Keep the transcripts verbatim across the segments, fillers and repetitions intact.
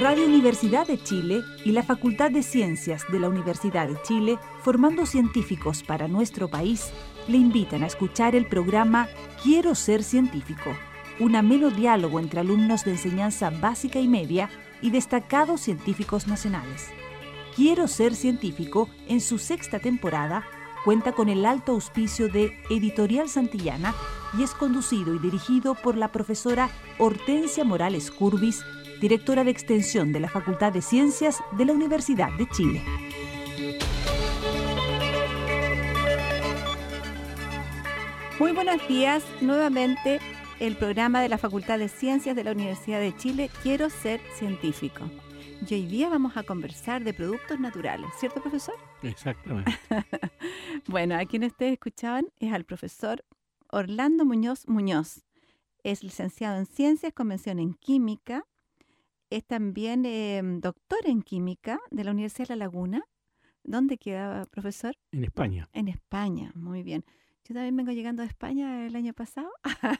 Radio Universidad de Chile y la Facultad de Ciencias de la Universidad de Chile, formando científicos para nuestro país, le invitan a escuchar el programa Quiero ser científico, un ameno diálogo entre alumnos de enseñanza básica y media y destacados científicos nacionales. Quiero ser científico, en su sexta temporada, cuenta con el alto auspicio de Editorial Santillana y es conducido y dirigido por la profesora Hortensia Morales Curbis, directora de Extensión de la Facultad de Ciencias de la Universidad de Chile. Muy buenos días, nuevamente el programa de la Facultad de Ciencias de la Universidad de Chile, Quiero ser científico. Y hoy día vamos a conversar de productos naturales, ¿cierto, profesor? Exactamente. Bueno, a quien ustedes escuchaban es al profesor Orlando Muñoz Muñoz. Es licenciado en Ciencias con mención en Química. Es también eh, doctor en Química de la Universidad de La Laguna. ¿Dónde queda, profesor? En España. En España, muy bien. Yo también vengo llegando de España el año pasado,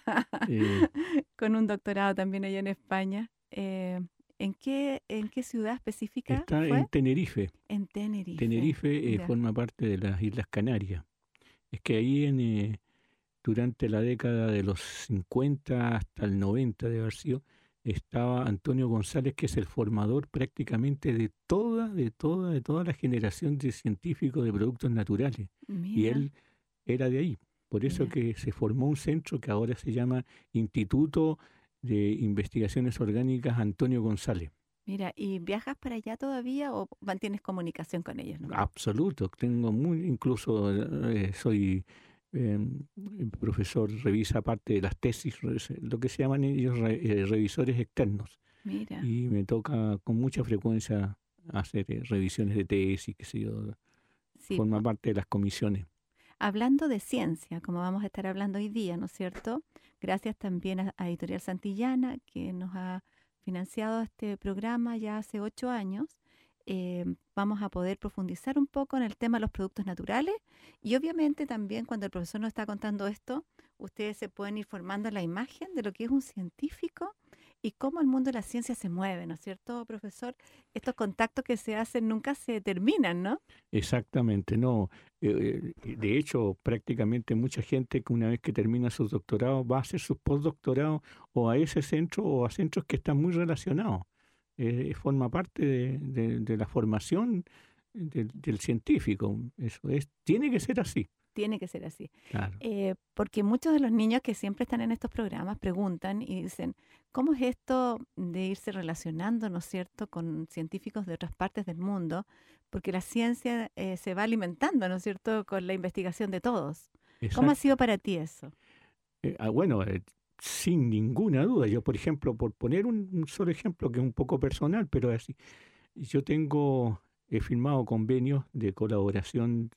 Eh, con un doctorado también allá en España. Eh, ¿en qué, en qué ciudad específica está fue? en Tenerife. En Tenerife. Tenerife eh, Ya. forma parte de las Islas Canarias. Es que ahí en, eh, durante la década de los cincuenta hasta el noventa de haber sido, estaba Antonio González, que es el formador prácticamente de toda, de toda, de toda la generación de científicos de productos naturales. Mira. Y él era de ahí. Por eso Mira. que se formó un centro que ahora se llama Instituto de Investigaciones Orgánicas Antonio González. Mira, ¿y viajas para allá todavía o mantienes comunicación con ellos, no? Absoluto, tengo muy, incluso eh, soy eh, profesor, revisa parte de las tesis, lo que se llaman ellos re, eh, revisores externos. Mira. Y me toca con mucha frecuencia hacer eh, revisiones de tesis, que sé yo, Sí, forma po. parte de las comisiones. Hablando de ciencia, como vamos a estar hablando hoy día, ¿no es cierto? Gracias también a, a Editorial Santillana, que nos ha financiado este programa ya hace ocho años. Eh, vamos a poder profundizar un poco en el tema de los productos naturales y obviamente también cuando el profesor nos está contando esto, ustedes se pueden ir formando la imagen de lo que es un científico y cómo el mundo de la ciencia se mueve, ¿no es cierto, profesor? Estos contactos que se hacen nunca se terminan, ¿no? Exactamente, no. Eh, eh, de hecho, prácticamente mucha gente que una vez que termina sus doctorados va a hacer sus postdoctorados o a ese centro o a centros que están muy relacionados. Eh, forma parte de, de- de la formación del, del científico. Eso es, tiene que ser así. Tiene que ser así. Claro. Eh, porque muchos de los niños que siempre están en estos programas preguntan y dicen, ¿cómo es esto de irse relacionando, ¿no es cierto?, con científicos de otras partes del mundo? Porque la ciencia eh, se va alimentando, ¿no es cierto?, con la investigación de todos. ¿Cómo ha Exacto. sido para ti eso? Eh, ah, bueno, eh, sin ninguna duda. Yo, por ejemplo, por poner un, un solo ejemplo que es un poco personal, pero es así. Yo tengo, he firmado convenios de colaboración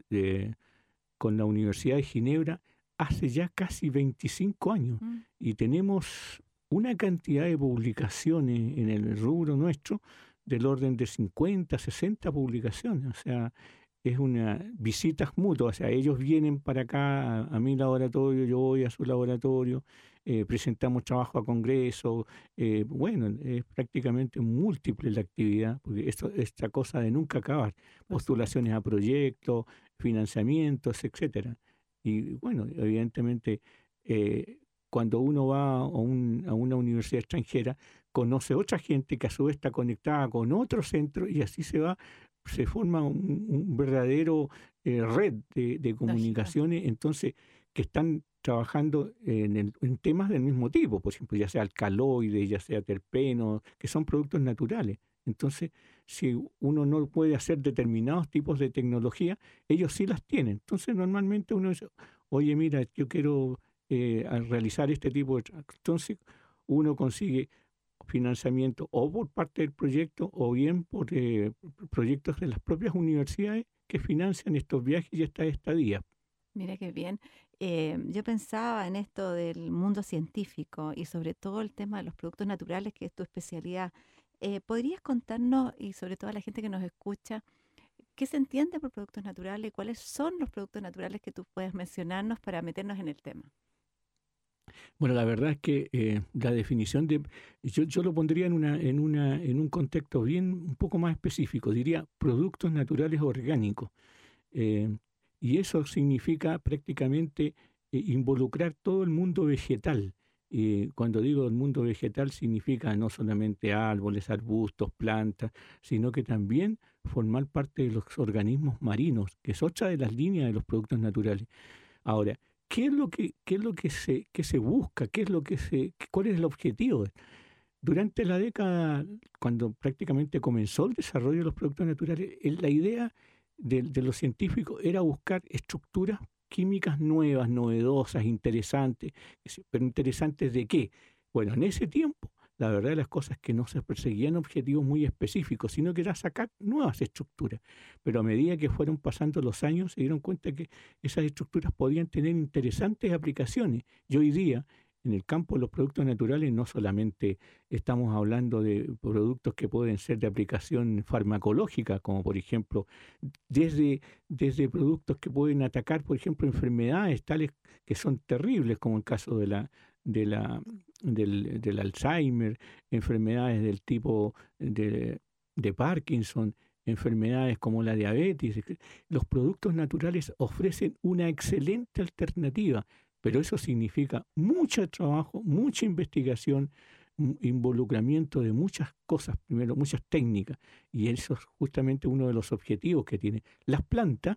de con la Universidad de Ginebra hace ya casi veinticinco años Mm. y tenemos una cantidad de publicaciones en el rubro nuestro del orden de cincuenta, sesenta publicaciones. O sea, es una visitas mutuas. O sea, ellos vienen para acá a, a mi laboratorio, yo voy a su laboratorio, eh, presentamos trabajo a congreso. Eh, bueno, es prácticamente múltiple la actividad, porque esto, esta cosa de nunca acabar, Por postulaciones supuesto. a proyectos, financiamientos, etcétera. Y bueno, evidentemente, eh, cuando uno va a, un- a una universidad extranjera, conoce otra gente que a su vez está conectada con otro centro y así se va, se forma un, un verdadero eh, red de, de Lógico. comunicaciones, entonces, que están trabajando en, el- en temas del mismo tipo, por ejemplo, ya sea alcaloides, ya sea terpenos, que son productos naturales. Entonces, si uno no puede hacer determinados tipos de tecnología, ellos sí las tienen. Entonces, normalmente uno dice, oye, mira, yo quiero eh, a realizar este tipo de... tra-". Entonces, uno consigue financiamiento o por parte del proyecto o bien por eh, proyectos de las propias universidades que financian estos viajes y estas estadías. Mira qué bien. Eh, yo pensaba en esto del mundo científico y sobre todo el tema de los productos naturales, que es tu especialidad. Eh, ¿podrías contarnos, y sobre todo a la gente que nos escucha, qué se entiende por productos naturales y cuáles son los productos naturales que tú puedes mencionarnos para meternos en el tema? Bueno, la verdad es que eh, la definición de, yo, yo lo pondría en una, en una, en un contexto bien un poco más específico, diría productos naturales orgánicos. Eh, y eso significa prácticamente eh, involucrar todo el mundo vegetal. Y cuando digo el mundo vegetal significa no solamente árboles, arbustos, plantas, sino que también formar parte de los organismos marinos, que es otra de las líneas de los productos naturales. Ahora, ¿qué es lo que, qué es lo que se, que se busca? ¿Qué es lo que se, cuál es el objetivo? Durante la década, cuando prácticamente comenzó el desarrollo de los productos naturales, el- la idea de, de los científicos era buscar estructuras químicas nuevas, novedosas, interesantes. que se- ¿Pero interesantes de qué? Bueno, en ese tiempo, la verdad de las cosas es que no se perseguían objetivos muy específicos, sino que era sacar nuevas estructuras. Pero a medida que fueron pasando los años, se dieron cuenta que esas estructuras podían tener interesantes aplicaciones. Y hoy día, en el campo de los productos naturales, no solamente estamos hablando de productos que pueden ser de aplicación farmacológica, como por ejemplo, desde, desde productos que pueden atacar, por ejemplo, enfermedades tales que son terribles, como el caso de la, de la, del, del Alzheimer, enfermedades del tipo de, de Parkinson, enfermedades como la diabetes. Los productos naturales ofrecen una excelente alternativa, pero eso significa mucho trabajo, mucha investigación, un involucramiento de muchas cosas, primero muchas técnicas, y eso es justamente uno de los objetivos que tiene. Las plantas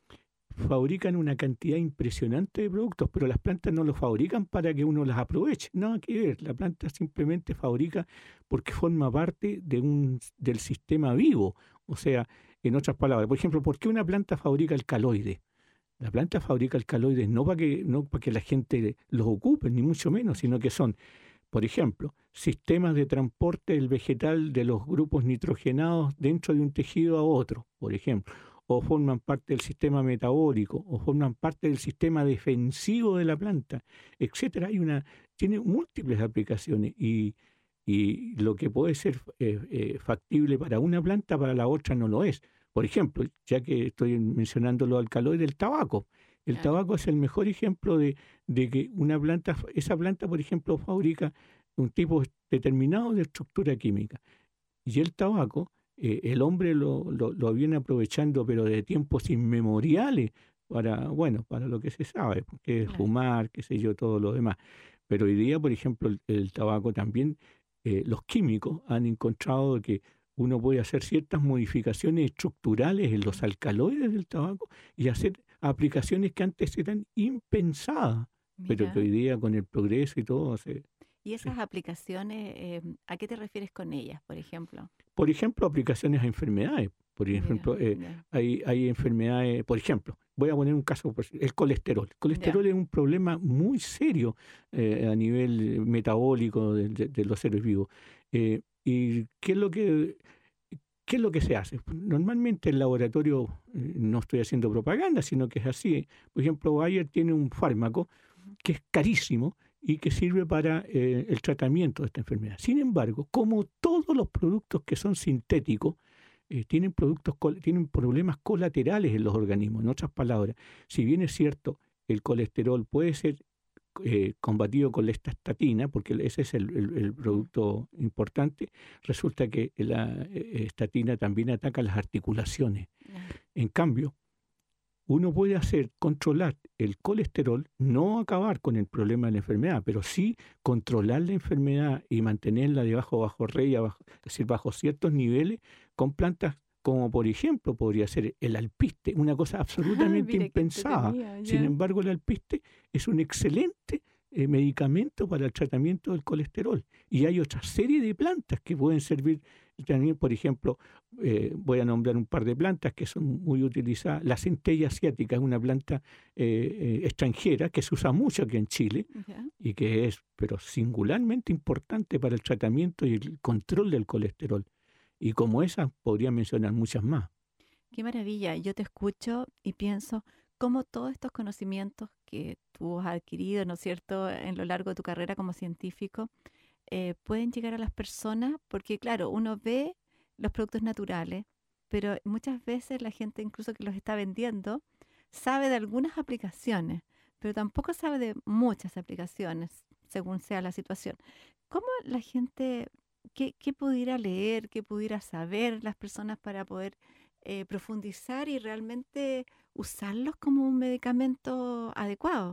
fabrican una cantidad impresionante de productos, pero las plantas no los fabrican para que uno las aproveche, nada que ver. La planta simplemente fabrica porque forma parte de un, del sistema vivo. O sea, en otras palabras, por ejemplo, ¿por qué una planta fabrica alcaloides? La planta fabrica alcaloides no para que, no para que la gente los ocupe, ni mucho menos, sino que son, por ejemplo, sistemas de transporte del vegetal de los grupos nitrogenados dentro de un tejido a otro, por ejemplo, o forman parte del sistema metabólico, o forman parte del sistema defensivo de la planta, etcétera. Hay una, tiene múltiples aplicaciones y, y lo que puede ser eh, eh, factible para una planta, para la otra no lo es. Por ejemplo, ya que estoy mencionando los alcaloides, el tabaco. El Claro. tabaco es el mejor ejemplo de, de que una planta, esa planta, por ejemplo, fabrica un tipo determinado de estructura química. Y el tabaco, eh, el hombre lo, lo, lo viene aprovechando, pero de tiempos inmemoriales, para, bueno, para lo que se sabe, que es Claro. fumar, qué sé yo, todo lo demás. Pero hoy día, por ejemplo, el, el tabaco también, eh, los químicos han encontrado que uno puede hacer ciertas modificaciones estructurales en los alcaloides del tabaco y hacer aplicaciones que antes eran impensadas, pero que Mira. hoy día con el progreso y todo se, ¿Y se esas aplicaciones, eh, a qué te refieres con ellas, por ejemplo? Por ejemplo, aplicaciones a enfermedades. Por Ya, ejemplo, eh, ya, hay, hay enfermedades, por ejemplo, voy a poner un caso, pues, el colesterol. El ya. colesterol es un problema muy serio eh, a nivel metabólico de, de- de los seres vivos. Eh, ¿Y qué es lo que, qué es lo que se hace? Normalmente el laboratorio, eh, no estoy haciendo propaganda, sino que es así. Por ejemplo, Bayer tiene un fármaco Ujú. que es carísimo y que sirve para eh, el tratamiento de esta enfermedad. Sin embargo, como todos los productos que son sintéticos, eh, tienen, productos, col- tienen problemas colaterales en los organismos. En otras palabras, si bien es cierto, el colesterol puede ser eh, combatido con la estatina, porque ese es el, el- el Mm, producto importante, resulta que la eh, estatina también ataca las articulaciones. ya. En cambio, uno puede hacer controlar el colesterol, no acabar con el problema de la enfermedad, pero sí controlar la enfermedad y mantenerla debajo bajo rey, abajo, es decir, bajo ciertos niveles, con plantas como por ejemplo podría ser el alpiste, una cosa Ay, absolutamente mira qué impensada. entretenido, Sin ya. embargo, el alpiste es un excelente eh, medicamento para el tratamiento del colesterol. Y hay otra serie de plantas que pueden servir también, por ejemplo, eh, voy a nombrar un par de plantas que son muy utilizadas. La centella asiática es una planta eh, eh, extranjera que se usa mucho aquí en Chile Ya. y que es, pero singularmente importante para el tratamiento y el control del colesterol. Y como esa, podría mencionar muchas más. Qué maravilla. Yo te escucho y pienso cómo todos estos conocimientos que tú has adquirido, ¿no es cierto?, en lo largo de tu carrera como científico, eh, pueden llegar a las personas, porque claro, uno ve los productos naturales, pero muchas veces la gente incluso que los está vendiendo sabe de algunas aplicaciones, pero tampoco sabe de muchas aplicaciones, según sea la situación. ¿Cómo la gente, qué, qué pudiera leer, qué pudiera saber las personas para poder eh, profundizar y realmente usarlos como un medicamento adecuado?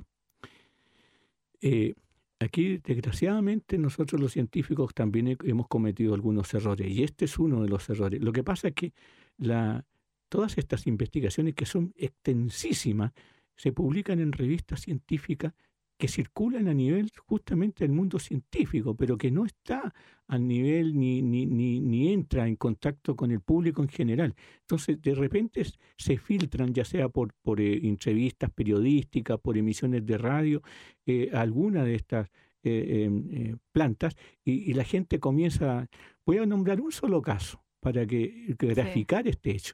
Eh, aquí, desgraciadamente, nosotros los científicos también he- hemos cometido algunos errores, y este es uno de los errores. Lo que pasa es que la, todas estas investigaciones, que son extensísimas, se publican en revistas científicas que circulan a nivel justamente del mundo científico, pero que no está al nivel ni, ni, ni, ni entra en contacto con el público en general. Entonces, de repente s- se filtran, ya sea por, por eh, entrevistas periodísticas, por emisiones de radio, eh, alguna de estas eh, em, eh, plantas, y, y la gente comienza. Voy a nombrar un solo caso para que, que Sí, graficar este hecho.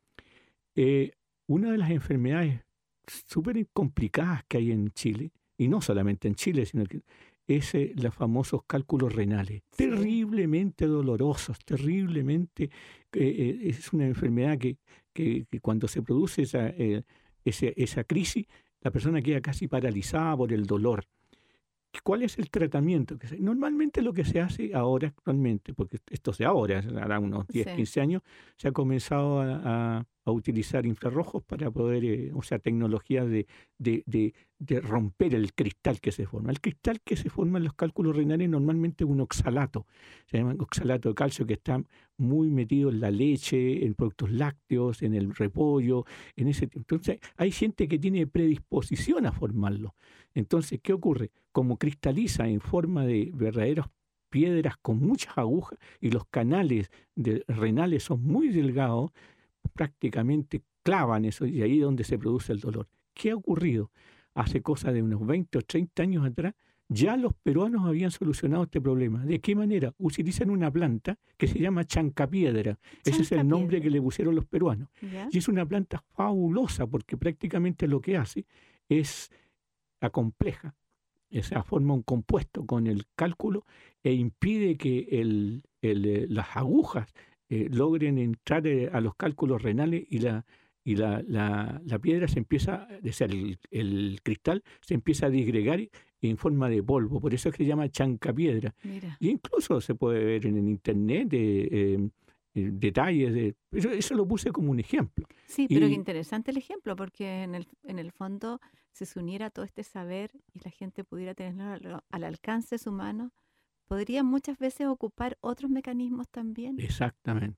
Eh, una de las enfermedades súper complicadas que hay en Chile, y no solamente en Chile, sino que es eh, los famosos cálculos renales, sí, terriblemente dolorosos, terriblemente, eh, eh, es una enfermedad que, que- que cuando se produce esa, eh, ese- esa crisis, la persona queda casi paralizada por el dolor. ¿Cuál es el tratamiento que se- Normalmente lo que se hace ahora actualmente, porque esto es de ahora, hará unos diez, sí. quince años, se ha comenzado a, a- a utilizar infrarrojos para poder, eh, o sea, tecnologías de, de, de- de romper el cristal que se forma. El cristal que se forma en los cálculos renales normalmente es un oxalato, se llama oxalato de calcio, que está muy metido en la leche, en productos lácteos, en el repollo, en ese. Entonces, hay gente que tiene predisposición a formarlo. Entonces, ¿qué ocurre? Como cristaliza en forma de verdaderas piedras con muchas agujas y los canales de- renales son muy delgados, prácticamente clavan eso, y ahí es donde se produce el dolor. ¿Qué ha ocurrido? Hace cosa de unos veinte o treinta años atrás, ya los peruanos habían solucionado este problema. ¿De qué manera? Utilizan una planta que se llama chancapiedra. Ese es el nombre que Chancapiedra, le pusieron los peruanos. ¿ya? Y es una planta fabulosa porque prácticamente lo que hace es acompleja, o sea, forma un compuesto con el cálculo e impide que el- el, eh, las agujas eh, logren entrar eh, a los cálculos renales, y la, y la, la- la piedra se empieza, o sea, el, el cristal se empieza a disgregar en forma de polvo. Por eso es que se llama chancapiedra. Mira. Y incluso se puede ver en el internet eh, eh, eh, detalles de. Eso, eso lo puse como un ejemplo. Sí, pero qué Y interesante el ejemplo, porque en el, en el fondo, si se uniera todo este saber y la gente pudiera tenerlo al, al alcance de su mano, podría muchas veces ocupar otros mecanismos también. exactamente.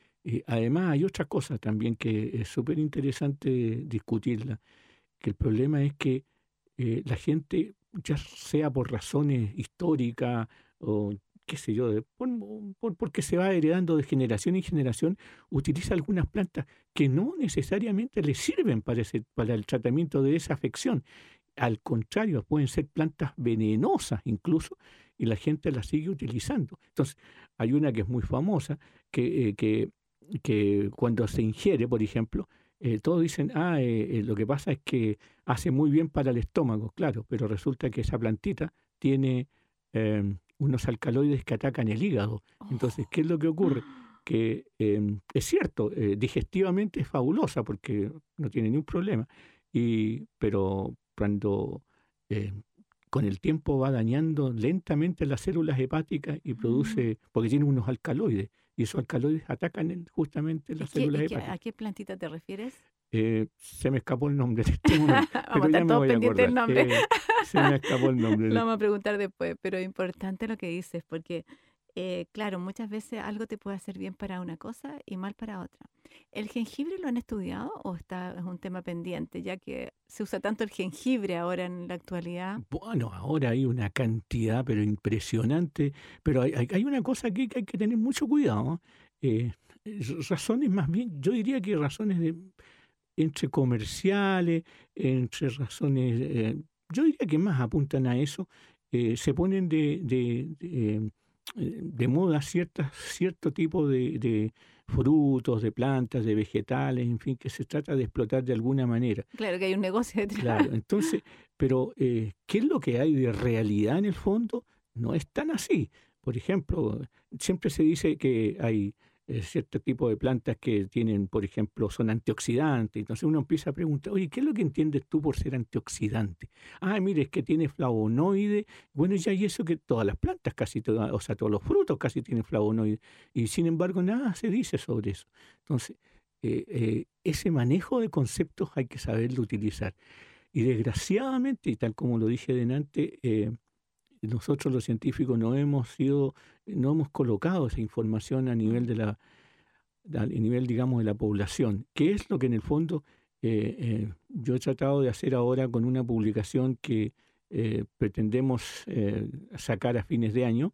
Y además hay otra cosa también que es súper interesante discutirla, que el problema es que eh, la gente, ya sea por razones históricas o qué sé yo, de- por- por- porque se va heredando de generación en generación, utiliza algunas plantas que no necesariamente le sirven para, ese, para el tratamiento de esa afección. Al contrario, pueden ser plantas venenosas incluso, y la gente las sigue utilizando. Entonces, hay una que es muy famosa, que, eh, que, que cuando se ingiere, por ejemplo, eh, todos dicen, ah, eh, eh, lo que pasa es que hace muy bien para el estómago, claro, pero resulta que esa plantita tiene eh, unos alcaloides que atacan el hígado. Entonces, ¿qué es lo que ocurre? Que eh, es cierto, eh, digestivamente es fabulosa porque no tiene ningún problema, y, pero cuando eh, con el tiempo va dañando lentamente las células hepáticas y Mm. produce, porque tiene unos alcaloides, y esos alcaloides atacan en- justamente ¿Y las qué, células y qué- hepáticas. a qué plantita te refieres? Eh, se me escapó el nombre en este momento, Vamos a pero ya estar me todos voy a pendientes del acordar. nombre. Eh, se me escapó el nombre. Lo vamos a preguntar después, pero es importante lo que dices, porque, eh, claro, muchas veces algo te puede hacer bien para una cosa y mal para otra. ¿El jengibre lo han estudiado o está, es un tema pendiente, ya que se usa tanto el jengibre ahora en la actualidad? Bueno, ahora hay una cantidad, pero impresionante, pero hay, hay- hay una cosa aquí que hay que tener mucho cuidado. ¿Eh? Eh, razones más bien, yo diría que razones de, entre comerciales, entre razones, eh, yo diría que más apuntan a eso, eh, se ponen de, de, de, eh, de moda ciertas, cierto tipo de, de frutos, de plantas, de vegetales, en fin, que se trata de explotar de alguna manera. Claro que hay un negocio detrás. Claro, entonces, pero eh, ¿qué es lo que hay de realidad en el fondo? No es tan así. Por ejemplo, siempre se dice que hay eh, cierto tipo de plantas que tienen, por ejemplo, son antioxidantes. Entonces uno empieza a preguntar, oye, ¿qué es lo que entiendes tú por ser antioxidante? Ah, mire, es que tiene flavonoides. Bueno, ya y eso que todas las plantas, casi todas, o sea, todos los frutos casi tienen flavonoides. Y sin embargo, nada se dice sobre eso. Entonces, eh, eh, ese manejo de conceptos hay que saberlo utilizar. Y desgraciadamente, y tal como lo dije delante, eh, nosotros los científicos no hemos sido, no hemos colocado esa información a nivel de la, a nivel, digamos, de la población, que es lo que en el fondo eh, eh, yo he tratado de hacer ahora con una publicación que eh, pretendemos eh, sacar a fines de año,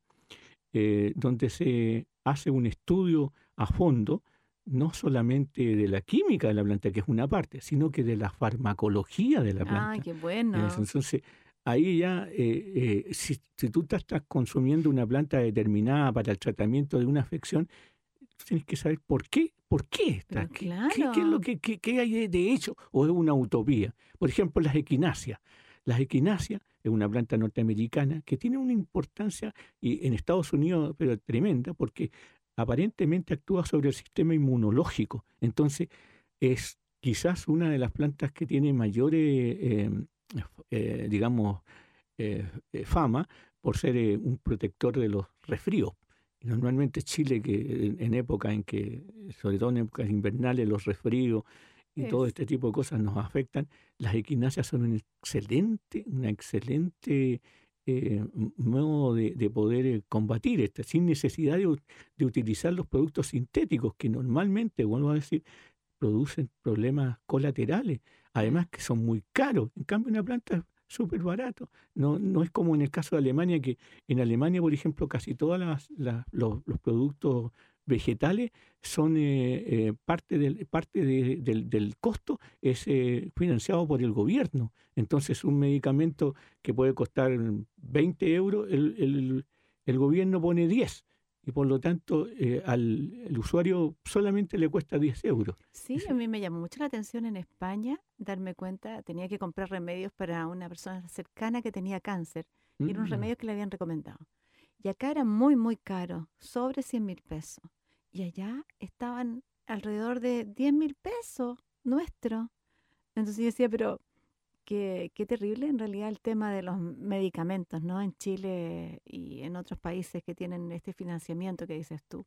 eh, donde se hace un estudio a fondo, no solamente de la química de la planta, que es una parte, sino que de la farmacología de la Ah, planta. qué Eso, bueno. entonces, ahí ya, eh, eh, si, si tú te estás consumiendo una planta determinada para el tratamiento de una afección, tú tienes que saber por qué, por qué está, Pero qué, qué, qué es lo claro. que qué, qué hay de, de hecho, o es una utopía. Por ejemplo, las equinacias. Las equinacias es una planta norteamericana que tiene una importancia y en Estados Unidos, pero tremenda, porque aparentemente actúa sobre el sistema inmunológico. Entonces, es quizás una de las plantas que tiene mayor, eh, eh, eh, digamos, eh, eh, fama por ser eh, un protector de los resfríos. Y normalmente Chile, que en, en época en que, sobre todo en épocas invernales, los resfríos y todo Es, este tipo de cosas nos afectan, las equinacias son un excelente, una excelente eh, m- modo de, de poder eh, combatir esto, sin necesidad de, u- de utilizar los productos sintéticos que normalmente, vuelvo a decir, producen problemas colaterales, además que son muy caros. En cambio, una planta es súper barato. No, no es como en el caso de Alemania, que en Alemania, por ejemplo, casi todos los, los productos vegetales son eh, eh, parte, del, parte de- del, del costo es eh, financiado por el gobierno. Entonces, un medicamento que puede costar veinte euros, el, el, el gobierno pone diez y por lo tanto eh, al el usuario solamente le cuesta diez euros. sí, a Ese- mí me llamó mucho la atención en España darme cuenta, tenía que comprar remedios para una persona cercana que tenía cáncer y eran unos Mm, remedios que le habían recomendado. Y acá era muy, muy caro, sobre cien mil pesos. Y allá estaban alrededor de diez mil pesos nuestro. Entonces yo decía, pero qué, qué terrible en realidad el tema de los medicamentos, ¿no? En Chile y en otros países que tienen este financiamiento que dices tú.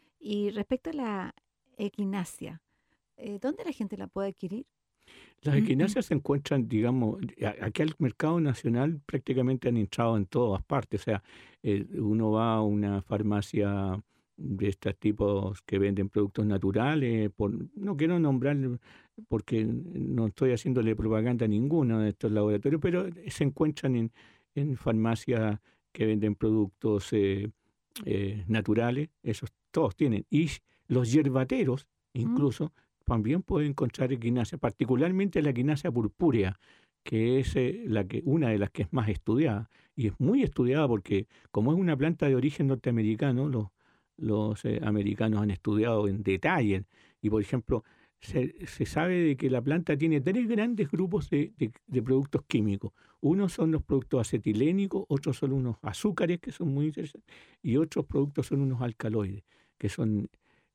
Y respecto a la equinacia, eh, ¿dónde la gente la puede adquirir? Las equinacias se encuentran, digamos, a- aquí al mercado nacional prácticamente han entrado en todas partes. O sea, eh, uno va a una farmacia de estos tipos que venden productos naturales, por, no quiero nombrar porque no estoy haciéndole propaganda a ninguno de estos laboratorios, pero se encuentran en, en farmacias que venden productos eh, eh, naturales, esos todos tienen. Y los yerbateros, ¿Mm? incluso, también puede encontrar equinacia, particularmente la equinacia purpúrea, que es eh, la que, una de las que es más estudiada. Y es muy estudiada porque como es una planta de origen norteamericano, los, los eh, americanos han estudiado en detalle. Y por ejemplo, se, se sabe de que la planta tiene tres grandes grupos de, de- de productos químicos. Unos son los productos acetilénicos, otros son unos azúcares que son muy interesantes, y otros productos son unos alcaloides, que son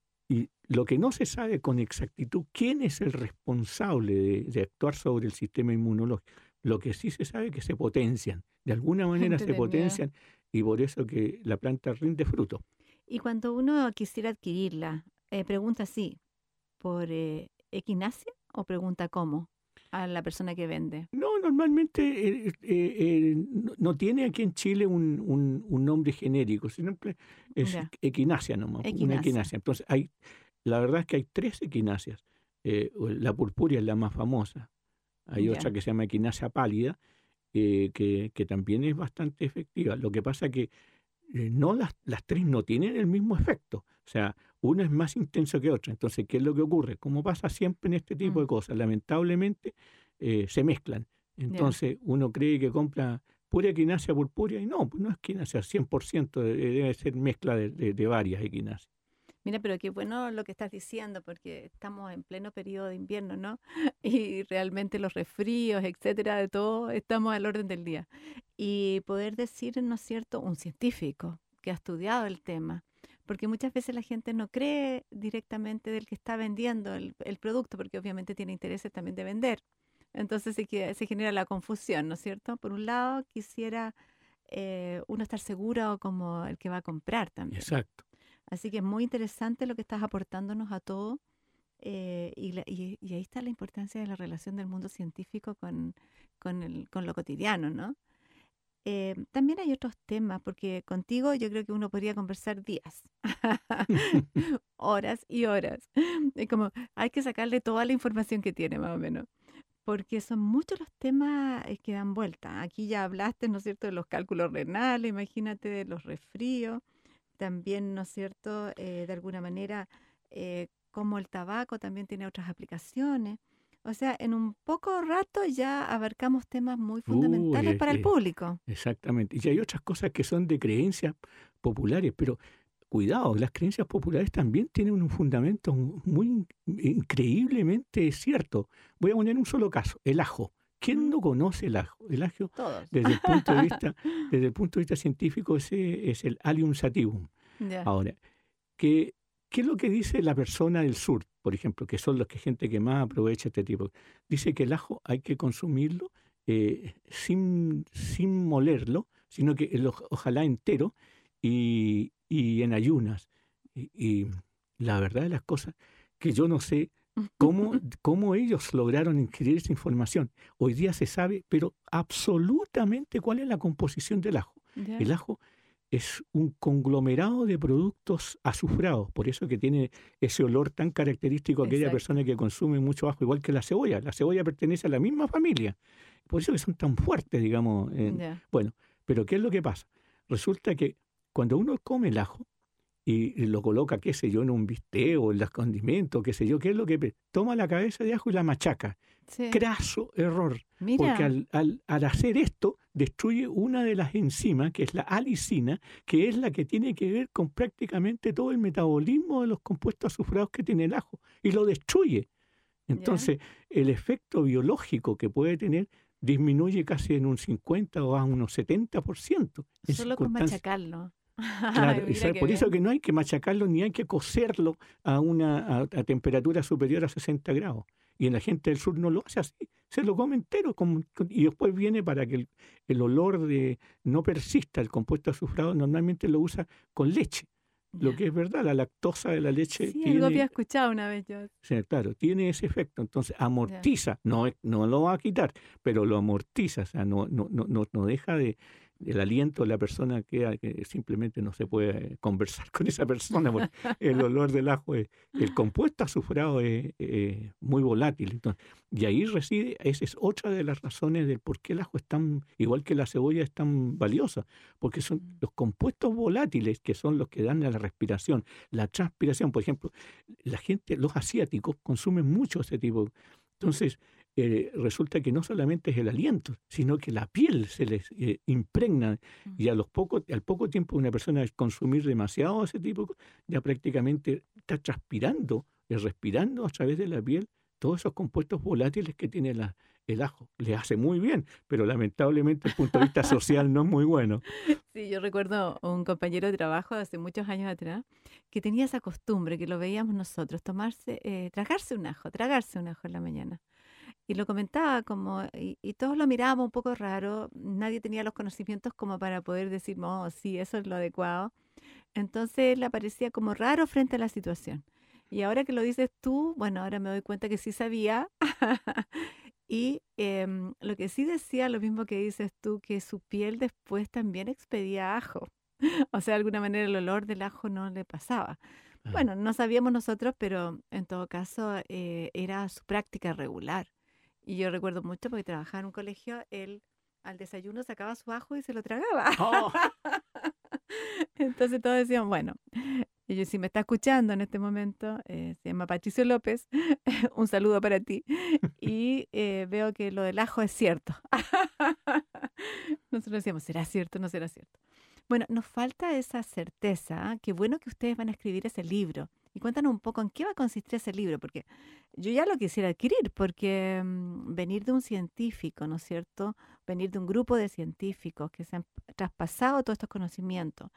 y lo que no se sabe con exactitud quién es el responsable de, de actuar sobre el sistema inmunológico. Lo que sí se sabe es que se potencian, de alguna manera se Entretenido. potencian y por eso que la planta rinde fruto. Y cuando uno quisiera adquirirla, eh, pregunta así, ¿por eh, equinacia o pregunta cómo a la persona que vende? No, normalmente eh, eh, eh, no, no tiene aquí en Chile un, un- un nombre genérico, sino que es Ya, equinacia nomás, una equinacia. equinacia. Entonces, hay, la verdad es que hay tres equinacias. Eh, la purpúrea es la más famosa. Hay otra Ya. que se llama equinacia pálida, eh, que, que también es bastante efectiva. Lo que pasa que eh, no las, las tres no tienen el mismo efecto. O sea, una es más intenso que otra. Entonces, ¿qué es lo que ocurre? Como pasa siempre en este tipo Mm, de cosas, lamentablemente eh, se mezclan. ya. Entonces, uno cree que compra pura equinacia purpúrea y no, pues no es equinacia cien por ciento, de- debe ser mezcla de, de- de varias equinacias. Mira, pero qué bueno lo que estás diciendo, porque estamos en pleno periodo de invierno, ¿no? Y realmente los resfríos, etcétera, de todo, estamos al orden del día. Y poder decir, ¿no es cierto?, un científico que ha estudiado el tema, porque muchas veces la gente no cree directamente del que está vendiendo el, el producto, porque obviamente tiene intereses también de vender. Entonces se, que- se genera la confusión, ¿no es cierto? Por un lado, quisiera eh, uno estar seguro como el que va a comprar también. Exacto. Así que es muy interesante lo que estás aportándonos a todos. eh, y, la- y- y ahí está la importancia de la relación del mundo científico con, con, el- con lo cotidiano, ¿no? Eh, también hay otros temas, porque contigo yo creo que uno podría conversar días, horas y horas. Es como, hay que sacarle toda la información que tiene, más o menos, porque son muchos los temas eh, que dan vuelta. Aquí ya hablaste, ¿no es cierto?, de los cálculos renales, imagínate, de los resfríos, también, ¿no es cierto?, eh, de alguna manera, eh, como el tabaco también tiene otras aplicaciones. O sea, en un poco rato ya abarcamos temas muy Uy, fundamentales eh, para el eh, público. exactamente. Y hay otras cosas que son de creencias populares, pero cuidado, las creencias populares también tienen un fundamento muy in- increíblemente cierto. Voy a poner un solo caso, el ajo. ¿Quién Mm, no conoce el ajo? El ajo, Todos. desde el punto de vista, desde el punto de vista científico, ese es el Allium sativum. Ya. Ahora, ¿qué, qué es lo que dice la persona del sur, por ejemplo, que son los que gente que más aprovecha este tipo? Dice que el ajo hay que consumirlo eh, sin, sin molerlo, sino que el oj- ojalá entero y, y en ayunas. Y, y la verdad de las cosas que yo no sé cómo, cómo ellos lograron adquirir esa información. Hoy día se sabe, pero absolutamente cuál es la composición del ajo. Ya. El ajo es un conglomerado de productos azufrados, por eso que tiene ese olor tan característico a aquella Exacto. persona que consume mucho ajo, igual que la cebolla. La cebolla pertenece a la misma familia, por eso que son tan fuertes, digamos. en- Ya. Bueno, pero ¿qué es lo que pasa? Resulta que cuando uno come el ajo y, y lo coloca, qué sé yo, en un bistec o en los condimentos, qué sé yo, ¿qué es lo que pe- toma la cabeza de ajo y la machaca? Sí. Craso error, porque Mira. al, al- al hacer esto destruye una de las enzimas, que es la alicina, que es la que tiene que ver con prácticamente todo el metabolismo de los compuestos azufrados que tiene el ajo, y lo destruye. Ya. Entonces, el efecto biológico que puede tener disminuye casi en un cincuenta o a unos setenta por ciento en Solo con circunstancias. machacarlo. Claro, Ay, y mira sa- qué por eso bien. que no hay que machacarlo ni hay que cocerlo a una a, a temperatura superior a sesenta grados. Y en la gente del sur no lo hace así, se lo come entero como- con- y después viene para que el, el olor de no persista, el compuesto azufrado normalmente lo usa con leche. Lo Ya. que es verdad, la lactosa de la leche Sí, algo había tiene, escuchado una vez yo. sí, claro, tiene ese efecto. Entonces Ya. amortiza, no, es- no lo va a quitar, pero lo amortiza, o sea, no, no, no, no, no deja de, el aliento de la persona que, que simplemente no se puede conversar con esa persona, porque el olor del ajo, es, el compuesto azufrado es, eh, muy volátil. Entonces, y ahí reside, esa es otra de las razones del por qué el ajo es tan, igual que la cebolla, es tan valiosa, porque son Mm. los compuestos volátiles que son los que dan a la respiración, la transpiración. Por ejemplo, la gente, los asiáticos consumen mucho ese tipo. Entonces, eh, resulta que no solamente es el aliento, sino que la piel se les eh, impregna Mm. y a los pocos, al poco tiempo una persona al consumir demasiado ese tipo, de co- ya prácticamente está transpirando, y respirando a través de la piel todos esos compuestos volátiles que tiene la- el ajo. Le hace muy bien, pero lamentablemente el punto de vista social no es muy bueno. Sí, yo recuerdo un compañero de trabajo de hace muchos años atrás que tenía esa costumbre que lo veíamos nosotros, tomarse, eh, tragarse un ajo, tragarse un ajo en la mañana. Y lo comentaba como, y, y todos lo mirábamos un poco raro, nadie tenía los conocimientos como para poder decir, no, sí, eso es lo adecuado. Entonces le parecía como raro frente a la situación. Y ahora que lo dices tú, bueno, ahora me doy cuenta que sí sabía. Y em, lo que sí decía, lo mismo que dices tú, que su piel después también expedía ajo. O sea, de alguna manera el olor del ajo no le pasaba. Ah, Bueno, no sabíamos nosotros, pero en todo caso eh, era su práctica regular. Y yo recuerdo mucho porque trabajaba en un colegio, él al desayuno sacaba su ajo y se lo tragaba. oh, Entonces todos decían, bueno, y yo, si me está escuchando en este momento, eh, se llama Patricio López, un saludo para ti. Y eh, veo que lo del ajo es cierto. Nosotros decíamos, ¿será cierto o no será cierto? Bueno, nos falta esa certeza. ¿Ah? Qué bueno que ustedes van a escribir ese libro. Y cuéntanos un poco en qué va a consistir ese libro, porque yo ya lo quisiera adquirir, porque mm, venir de un científico, ¿no es cierto? Venir de un grupo de científicos que se han traspasado todos estos conocimientos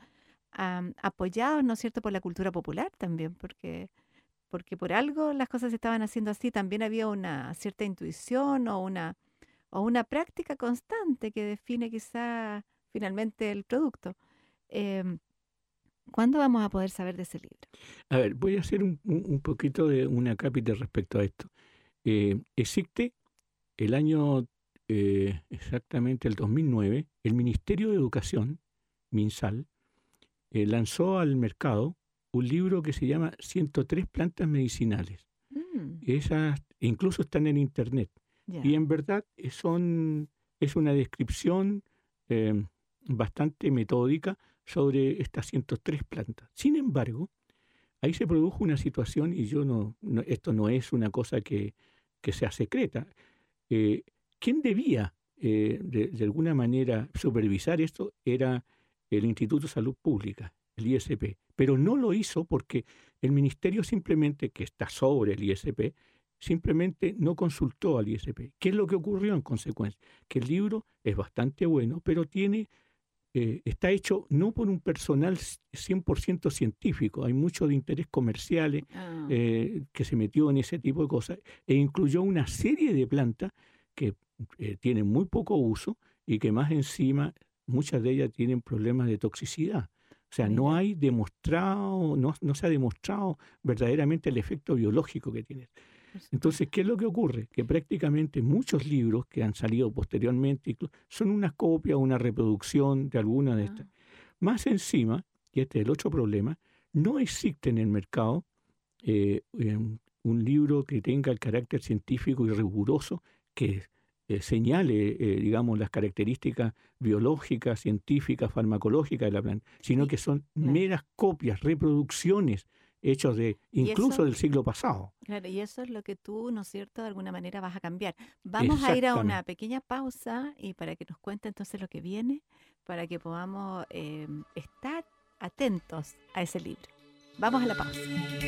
um, apoyados, ¿no es cierto?, por la cultura popular también, porque, porque por algo las cosas se estaban haciendo así. También había una cierta intuición o una, o una práctica constante que define quizá finalmente el producto. Eh, ¿Cuándo vamos a poder saber de ese libro? A ver, voy a hacer un, un, un poquito de una cápita respecto a esto. Eh, existe el año, eh, exactamente el dos mil nueve, el Ministerio de Educación, MinSal, eh, lanzó al mercado un libro que se llama ciento tres plantas medicinales. Mm, Esas incluso están en internet. ya. Y en verdad son, es una descripción eh, bastante metódica sobre estas ciento tres plantas. Sin embargo, ahí se produjo una situación, y yo no, no esto no es una cosa que, que sea secreta. Eh, ¿Quién debía eh, de, de alguna manera supervisar esto? Era el Instituto de Salud Pública, el I S P, pero no lo hizo porque el ministerio simplemente, que está sobre el I S P, simplemente no consultó al I S P. ¿Qué es lo que ocurrió en consecuencia? Que el libro es bastante bueno, pero tiene, eh, está hecho no por un personal cien por ciento científico, hay mucho de interés comerciales Ah, eh, que se metió en ese tipo de cosas, e incluyó una serie de plantas que eh, tienen muy poco uso y que más encima muchas de ellas tienen problemas de toxicidad. O sea, no mira. hay demostrado, no, no se ha demostrado verdaderamente el efecto biológico que tiene. Por Entonces, supuesto. ¿qué es lo que ocurre? Que prácticamente muchos libros que han salido posteriormente inclu- son una copia o una reproducción de alguna de estas. Ah, Más encima, y este es el otro problema, no existe en el mercado eh, em, un libro que tenga el carácter científico y riguroso que eh, señale, eh, digamos, las características biológicas, científicas, farmacológicas de la planta, sino y que son claro. meras copias, reproducciones hechos de Y incluso eso, del siglo pasado. claro, y eso es lo que tú, ¿no es cierto?, de alguna manera vas a cambiar. Vamos a ir a una Exactamente. pequeña pausa y para que nos cuente entonces lo que viene, para que podamos eh, estar atentos a ese libro. Vamos a la pausa.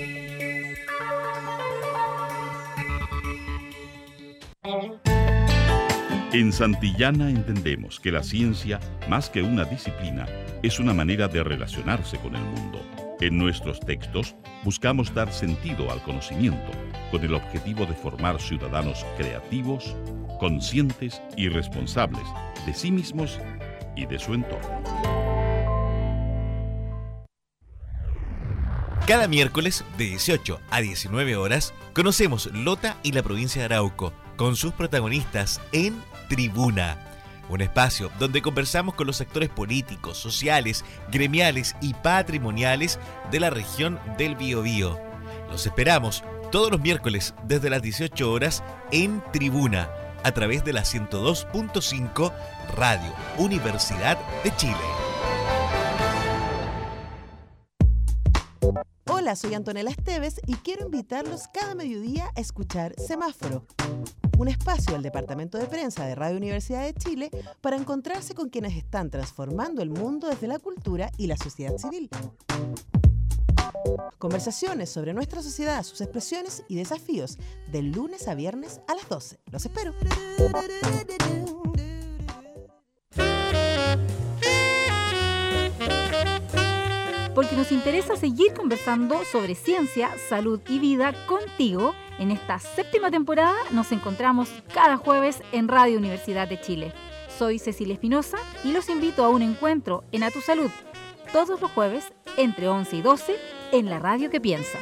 En Santillana entendemos que la ciencia, más que una disciplina, es una manera de relacionarse con el mundo. En nuestros textos buscamos dar sentido al conocimiento, con el objetivo de formar ciudadanos creativos, conscientes y responsables de sí mismos y de su entorno. Cada miércoles de dieciocho a diecinueve horas conocemos Lota y la provincia de Arauco con sus protagonistas en Tribuna, un espacio donde conversamos con los actores políticos, sociales, gremiales y patrimoniales de la región del Biobío. Los esperamos todos los miércoles desde las dieciocho horas en Tribuna a través de la ciento dos punto cinco Radio Universidad de Chile. Hola, soy Antonella Esteves y quiero invitarlos cada mediodía a escuchar Semáforo, un espacio del Departamento de Prensa de Radio Universidad de Chile para encontrarse con quienes están transformando el mundo desde la cultura y la sociedad civil. Conversaciones sobre nuestra sociedad, sus expresiones y desafíos, del lunes a viernes a las doce. Los espero. Porque nos interesa seguir conversando sobre ciencia, salud y vida contigo. En esta séptima temporada nos encontramos cada jueves en Radio Universidad de Chile. Soy Cecilia Espinosa y los invito a un encuentro en A Tu Salud, todos los jueves entre once y doce en la radio que piensa.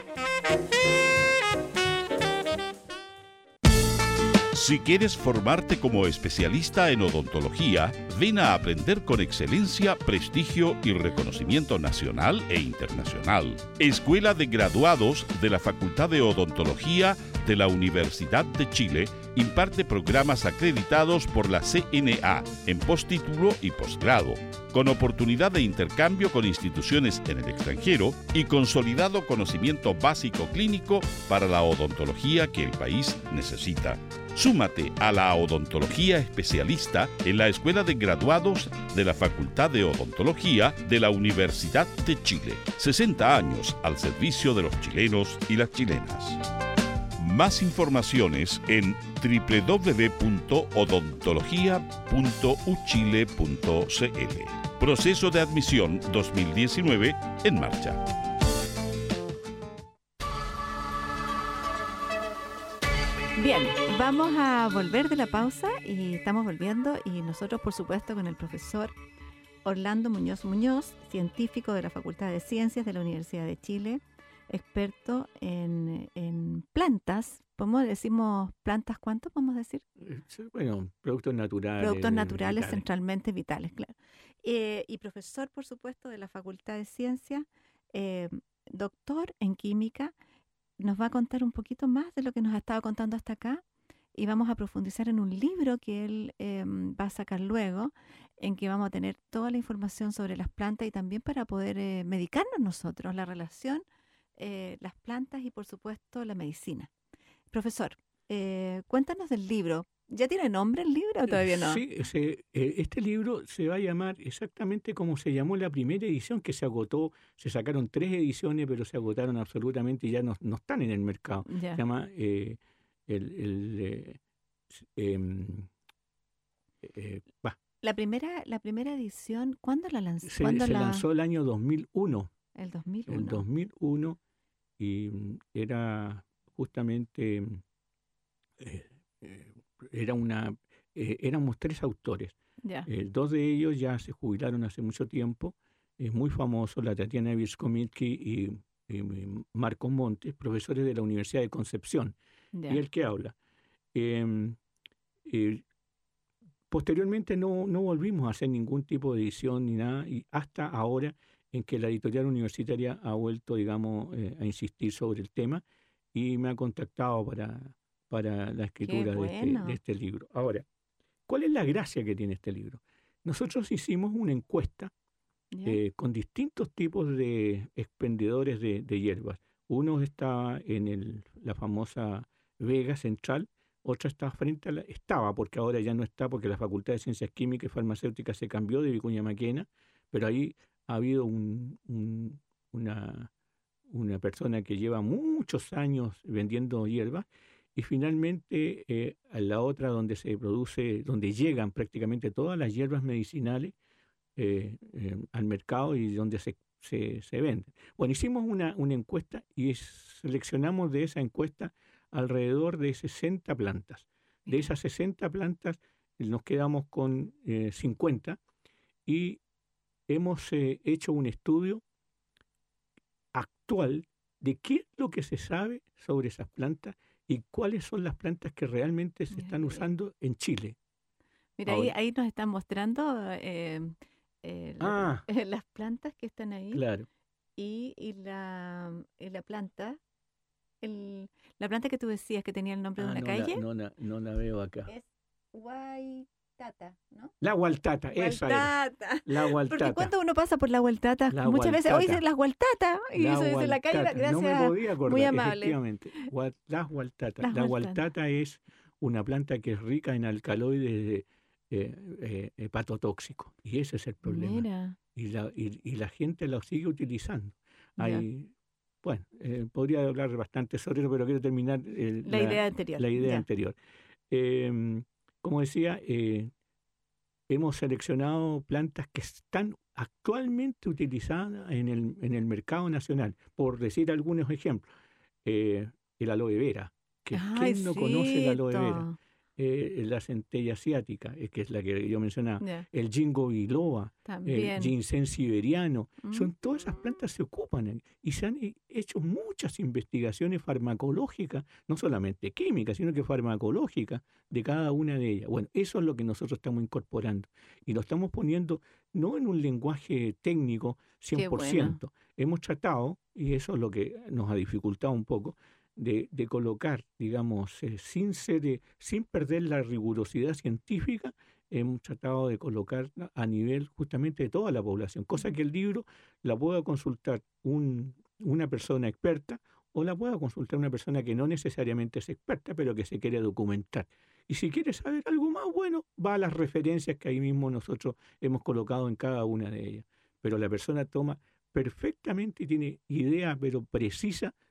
Si quieres formarte como especialista en odontología, ven a aprender con excelencia, prestigio y reconocimiento nacional e internacional. Escuela de Graduados de la Facultad de Odontología de la Universidad de Chile imparte programas acreditados por la C N A en postítulo y posgrado, con oportunidad de intercambio con instituciones en el extranjero y consolidado conocimiento básico clínico para la odontología que el país necesita. Súmate a la odontología especialista en la Escuela de Graduados de la Facultad de Odontología de la Universidad de Chile. sesenta años al servicio de los chilenos y las chilenas. Más informaciones en doble u doble u doble u punto odontología punto u chile punto c l. Proceso de admisión dos mil diecinueve en marcha. Bien, vamos a volver de la pausa y estamos volviendo y nosotros, por supuesto, con el profesor Orlando Muñoz Muñoz, científico de la Facultad de Ciencias de la Universidad de Chile, experto en, en plantas. ¿Cómo decimos plantas? ¿Cuánto podemos decir? Bueno, productos naturales. Productos naturales vitales. centralmente vitales, claro. Eh, y profesor, por supuesto, de la Facultad de Ciencias, eh, doctor en química. Nos va a contar un poquito más de lo que nos ha estado contando hasta acá y vamos a profundizar en un libro que él eh, va a sacar luego, en que vamos a tener toda la información sobre las plantas y también para poder eh, medicarnos nosotros, la relación, eh, las plantas y por supuesto la medicina. Profesor, eh, cuéntanos del libro. ¿Ya tiene nombre el libro o todavía no? Sí, ese, eh, este libro se va a llamar exactamente como se llamó la primera edición, que se agotó. Se sacaron tres ediciones, pero se agotaron absolutamente y ya no, no están en el mercado. Ya. Se llama eh, el... el eh, eh, eh, bah, La primera, la primera edición, ¿cuándo la lanzó? se, ¿Cuándo se la... lanzó el año dos mil uno. El dos mil uno. El dos mil uno y mm, era justamente... eh, eh, era una... Eh, éramos tres autores. Ya. Eh, dos de ellos ya se jubilaron hace mucho tiempo, es muy famoso, la Tatiana Wierzchowski y, y Marcos Montes, profesores de la Universidad de Concepción, Ya. y el que habla. Eh, eh, posteriormente no, no volvimos a hacer ningún tipo de edición ni nada, y hasta ahora en que la editorial universitaria ha vuelto, digamos, eh, a insistir sobre el tema y me ha contactado para, para la escritura de, este, bueno. de este libro. Ahora, ¿cuál es la gracia que tiene este libro? Nosotros hicimos una encuesta Ya. eh, con distintos tipos de expendedores de, de hierbas. Uno está en el, la famosa Vega Central, otra está frente a la... Estaba, porque ahora ya no está, porque la Facultad de Ciencias Químicas y Farmacéuticas se cambió de Vicuña Maquena, pero ahí ha habido un, un, una, una persona que lleva muchos años vendiendo hierbas. Y finalmente, eh, a la otra donde se produce, donde llegan prácticamente todas las hierbas medicinales eh, eh, al mercado y donde se, se, se venden. Bueno, hicimos una, una encuesta y seleccionamos de esa encuesta alrededor de sesenta plantas. De esas sesenta plantas nos quedamos con eh, cincuenta y hemos eh, hecho un estudio actual de qué es lo que se sabe sobre esas plantas y cuáles son las plantas que realmente se están usando en Chile. Mira, ahí, Ahora. ahí nos están mostrando eh, eh, la- Ah. las plantas que están ahí Claro. y, y, la, y la planta, el, la planta que tú decías que tenía el nombre de Ah, una no, calle, La, no, la, no la veo acá. es Huaytata, ¿no? La Hualtata, esa era. Hualtata. La Porque Hualtata. cuando uno pasa por la Hualtata, La muchas veces, hoy Hualtata. dicen las Hualtatas, y La eso dice la calle, Hualtata. gracias. No me podía acordar, muy amable. efectivamente. Hual- Las Hualtata. Las La Hualtata. Hualtata es una planta que es rica en alcaloides de, eh, eh, hepatotóxicos. Y ese es el problema. Mira, Y la, y, y la gente lo sigue utilizando. ya. Hay, bueno, eh, podría hablar bastante sobre eso, pero quiero terminar eh, la, idea anterior. la idea ya. anterior. Eh, como decía, eh, hemos seleccionado plantas que están actualmente utilizadas en el, en el mercado nacional. Por decir algunos ejemplos, eh, el aloe vera. Que, Ay, ¿Quién no conoce el aloe vera? cito. Eh, la centella asiática, eh, que es la que yo mencionaba. Ya, El ginkgo biloba, el también. ginseng siberiano. Mm. Son, todas esas plantas se ocupan ahí. Y se han he- hecho muchas investigaciones farmacológicas, no solamente químicas, sino que farmacológicas de cada una de ellas. Bueno, eso es lo que nosotros estamos incorporando. Y lo estamos poniendo no en un lenguaje técnico cien por ciento. Hemos tratado, y eso es lo que nos ha dificultado un poco, de, de colocar, digamos, eh, sin ser, eh, sin perder la rigurosidad científica, hemos tratado de colocar a nivel justamente de toda la población, cosa que el libro la pueda consultar un, una persona experta o la pueda consultar una persona que no necesariamente es experta, pero que se quiere documentar. Y si quiere saber algo más, bueno, va a las referencias que ahí mismo nosotros hemos colocado en cada una de ellas. Pero la persona toma perfectamente y tiene idea, pero precisa,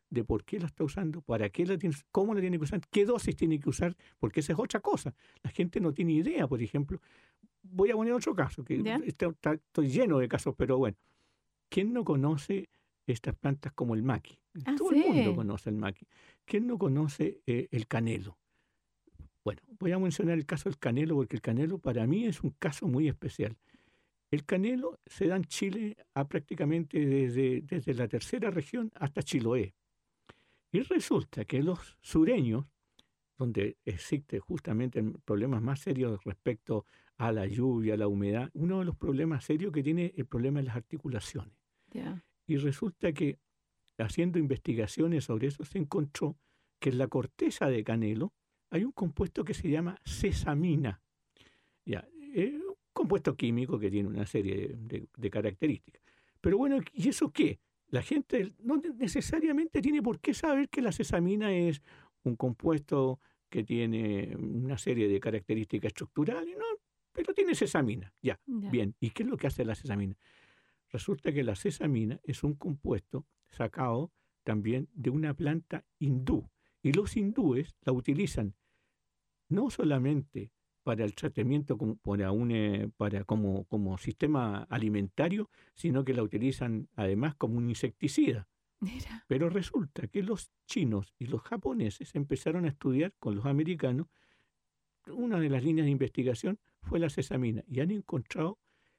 de por qué la está usando, para qué la tiene, cómo la tiene que usar, qué dosis tiene que usar, porque esa es otra cosa. La gente no tiene idea, por ejemplo. Voy a poner otro caso, que está, está, estoy lleno de casos, pero bueno. ¿Quién no conoce estas plantas como el maqui? Ah, Todo sí. el mundo conoce el maqui. ¿Quién no conoce eh, el canelo? Bueno, voy a mencionar el caso del canelo, porque el canelo para mí es un caso muy especial. El canelo se da en Chile a prácticamente desde, desde la tercera región hasta Chiloé. Y resulta que los sureños, donde existen justamente problemas más serios respecto a la lluvia, a la humedad, uno de los problemas serios que tiene el problema de las articulaciones. Yeah. Y resulta que haciendo investigaciones sobre eso se encontró que en la corteza de canelo hay un compuesto que se llama sesamina. Ya, es un compuesto químico que tiene una serie de, de, de características. Pero bueno, ¿y eso qué? La gente no necesariamente tiene por qué saber que la sesamina es un compuesto que tiene una serie de características estructurales, ¿no? Pero tiene sesamina, ya, Yeah. bien. ¿Y qué es lo que hace la sesamina? Resulta que la sesamina es un compuesto sacado también de una planta hindú. Y los hindúes la utilizan no solamente para el tratamiento como, para un, eh, para como, como sistema alimentario, sino que la utilizan además como un insecticida. Mira. Pero resulta que los chinos y los japoneses empezaron a estudiar con los americanos. Una de las líneas de investigación fue la sesamina y han encontrado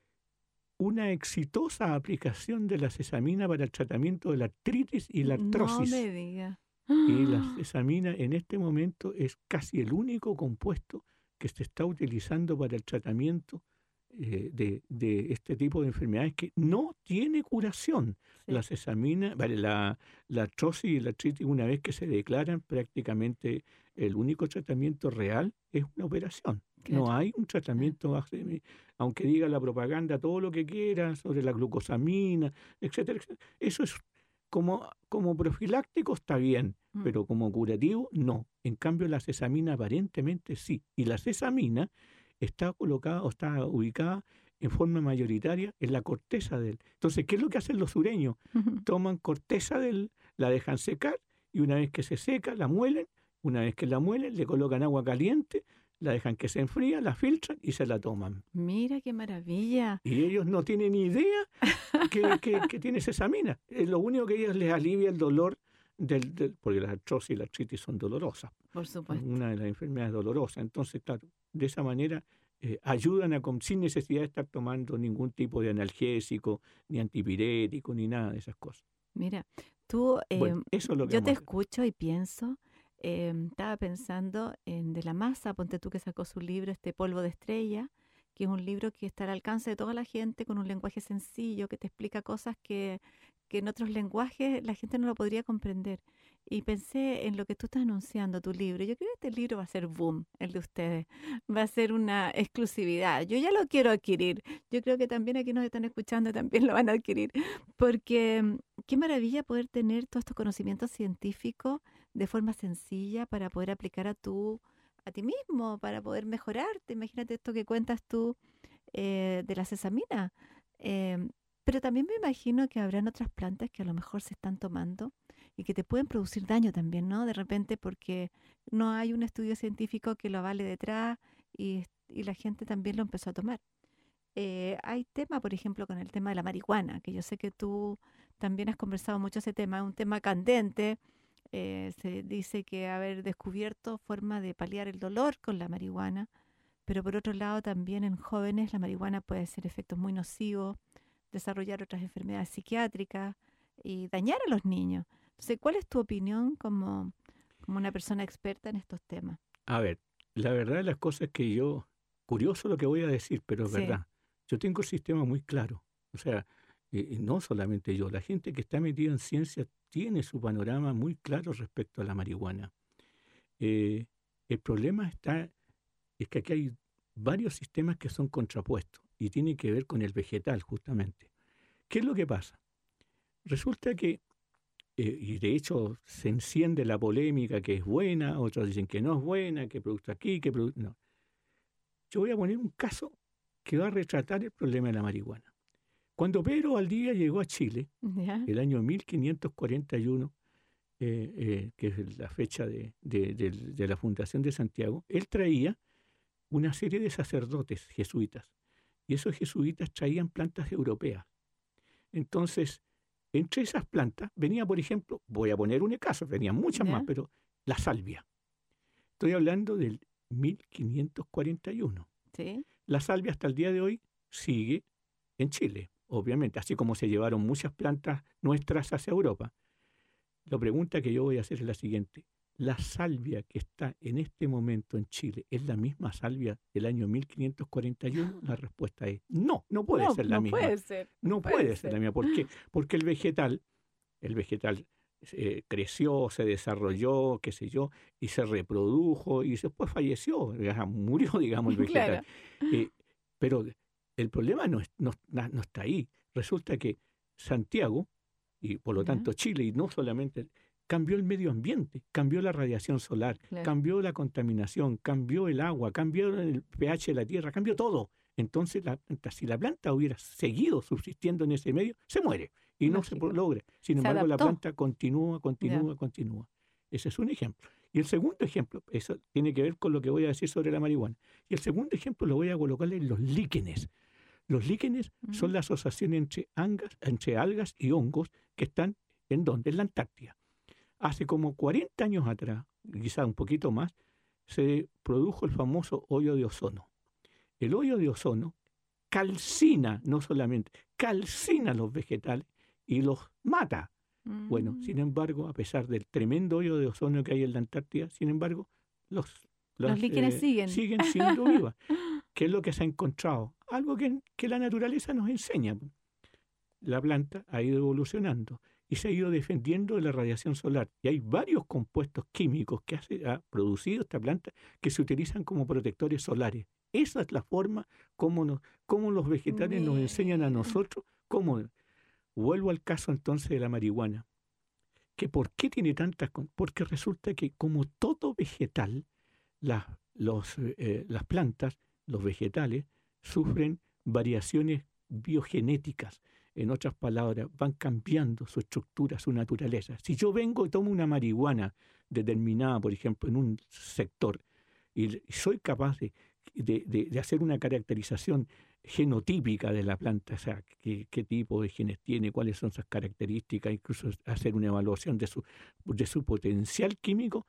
una exitosa aplicación de la sesamina para el tratamiento de la artritis y la artrosis. No me diga. Y la sesamina en este momento es casi el único compuesto que se está utilizando para el tratamiento eh, de, de este tipo de enfermedades que no tiene curación. Sí. La sesamina, vale, la, la artrosis y la artritis, una vez que se declaran, prácticamente el único tratamiento real es una operación. Claro. No hay un tratamiento, aunque diga la propaganda todo lo que quiera sobre la glucosamina, etcétera, etcétera. Eso es como, como profiláctico está bien, Mm. pero como curativo no. En cambio la sesamina aparentemente sí. Y la sesamina está colocada o está ubicada en forma mayoritaria en la corteza del. Entonces, ¿qué es lo que hacen los sureños? Ujú. Toman corteza del, la dejan secar y una vez que se seca la muelen. Una vez que la muelen le colocan agua caliente, la dejan que se enfría, la filtran y se la toman. Mira qué maravilla. Y ellos no tienen ni idea que, que, que tiene sesamina. Es lo único que a ellos les alivia el dolor, del, del, porque la artrosis y la artritis son dolorosas. Por supuesto. Una de las enfermedades dolorosas. Entonces, claro, de esa manera eh, ayudan a, sin necesidad de estar tomando ningún tipo de analgésico, ni antipirético, ni nada de esas cosas. Mira, tú, eh, Bueno, eso es lo que yo vamos te a hacer. escucho y pienso, eh, estaba pensando en De la Masa, ponte tú que sacó su libro, este Polvo de Estrella, que es un libro que está al alcance de toda la gente con un lenguaje sencillo, que te explica cosas que, que en otros lenguajes la gente no lo podría comprender. Y pensé en lo que tú estás anunciando, tu libro. Yo creo que este libro va a ser boom, el de ustedes. Va a ser una exclusividad. Yo ya lo quiero adquirir. Yo creo que también aquí nos están escuchando también lo van a adquirir. Porque mm, qué maravilla poder tener todos estos conocimientos científicos de forma sencilla para poder aplicar a tu, a ti mismo, para poder mejorarte. Imagínate esto que cuentas tú eh, de la sesamina. Eh, pero también me imagino que habrán otras plantas que a lo mejor se están tomando y que te pueden producir daño también, ¿no? De repente porque no hay un estudio científico que lo avale detrás y, y la gente también lo empezó a tomar. Eh, hay tema, por ejemplo, con el tema de la marihuana, que yo sé que tú también has conversado mucho ese tema, es un tema candente. Eh, se dice que haber descubierto forma de paliar el dolor con la marihuana, pero por otro lado también en jóvenes la marihuana puede hacer efectos muy nocivos, desarrollar otras enfermedades psiquiátricas y dañar a los niños. Entonces, ¿cuál es tu opinión como, como una persona experta en estos temas? A ver, la verdad de las cosas es que yo, curioso lo que voy a decir, pero es Sí. verdad, yo tengo el sistema muy claro. O sea, eh, no solamente yo, la gente que está metida en ciencia tiene su panorama muy claro respecto a la marihuana. Eh, el problema está, es que aquí hay varios sistemas que son contrapuestos y tienen que ver con el vegetal justamente. ¿Qué es lo que pasa? Resulta que, eh, y de hecho se enciende la polémica que es buena, otros dicen que no es buena, que producto aquí, que producto... No. Yo voy a poner un caso que va a retratar el problema de la marihuana. Cuando Pedro Valdivia llegó a Chile, ¿Ya? el año mil quinientos cuarenta y uno, eh, eh, que es la fecha de, de, de, de la fundación de Santiago, él traía una serie de sacerdotes jesuitas. Y esos jesuitas traían plantas europeas. Entonces, entre esas plantas venía, por ejemplo, voy a poner un caso, venían muchas ¿Ya? más, pero la salvia. Estoy hablando del mil quinientos cuarenta y uno. Sí. La salvia hasta el día de hoy sigue en Chile, obviamente, así como se llevaron muchas plantas nuestras hacia Europa. La pregunta que yo voy a hacer es la siguiente. ¿La salvia que está en este momento en Chile es la misma salvia del año mil quinientos cuarenta y uno? La respuesta es no, no puede no, ser la no misma. puede ser. No puede puede ser. ser la misma. ¿Por qué? Porque el vegetal, el vegetal eh, creció, se desarrolló, qué sé yo, y se reprodujo y después falleció, ya murió, digamos, el vegetal. Claro. Eh, pero el problema no, es- no, no- no está ahí. Resulta que Santiago, y por lo Ya. tanto Chile, y no solamente, cambió el medio ambiente, cambió la radiación solar, Claro. cambió la contaminación, cambió el agua, cambió el pH de la tierra, cambió todo. Entonces, la planta, si la planta hubiera seguido subsistiendo en ese medio, se muere y no se Lógico. po- logra. Sin Se embargo, la adaptó. planta continúa, continúa, continúa. Ese es un ejemplo. Y el segundo ejemplo, eso tiene que ver con lo que voy a decir sobre la marihuana. Y el segundo ejemplo lo voy a colocar en los líquenes. Los líquenes son Mm. la asociación entre, angas, entre algas y hongos que están en donde, en la Antártida. Hace como cuarenta años atrás, quizá un poquito más, se produjo el famoso hoyo de ozono. El hoyo de ozono calcina, no solamente, calcina los vegetales y los mata. Bueno, Mm. sin embargo, a pesar del tremendo hoyo de ozono que hay en la Antártida, sin embargo, los, Los líquenes siguen. siguen siendo vivas. ¿Qué es lo que se ha encontrado? Algo que, que la naturaleza nos enseña. La planta ha ido evolucionando y se ha ido defendiendo de la radiación solar. Y hay varios compuestos químicos que hace- ha producido esta planta que se utilizan como protectores solares. Esa es la forma como, nos, como los vegetales nos enseñan a Mira. nosotros cómo. Vuelvo al caso entonces de la marihuana. ¿Que ¿Por qué tiene tantas? con- Porque resulta que como todo vegetal, las, los, eh, las plantas, los vegetales, sufren variaciones biogenéticas. En otras palabras, van cambiando su estructura, su naturaleza. Si yo vengo y tomo una marihuana determinada, por ejemplo, en un sector, y y soy capaz de, de- de- de hacer una caracterización genotípica de la planta, o sea, qué, qué tipo de genes tiene, cuáles son sus características, incluso hacer una evaluación de su, de su potencial químico,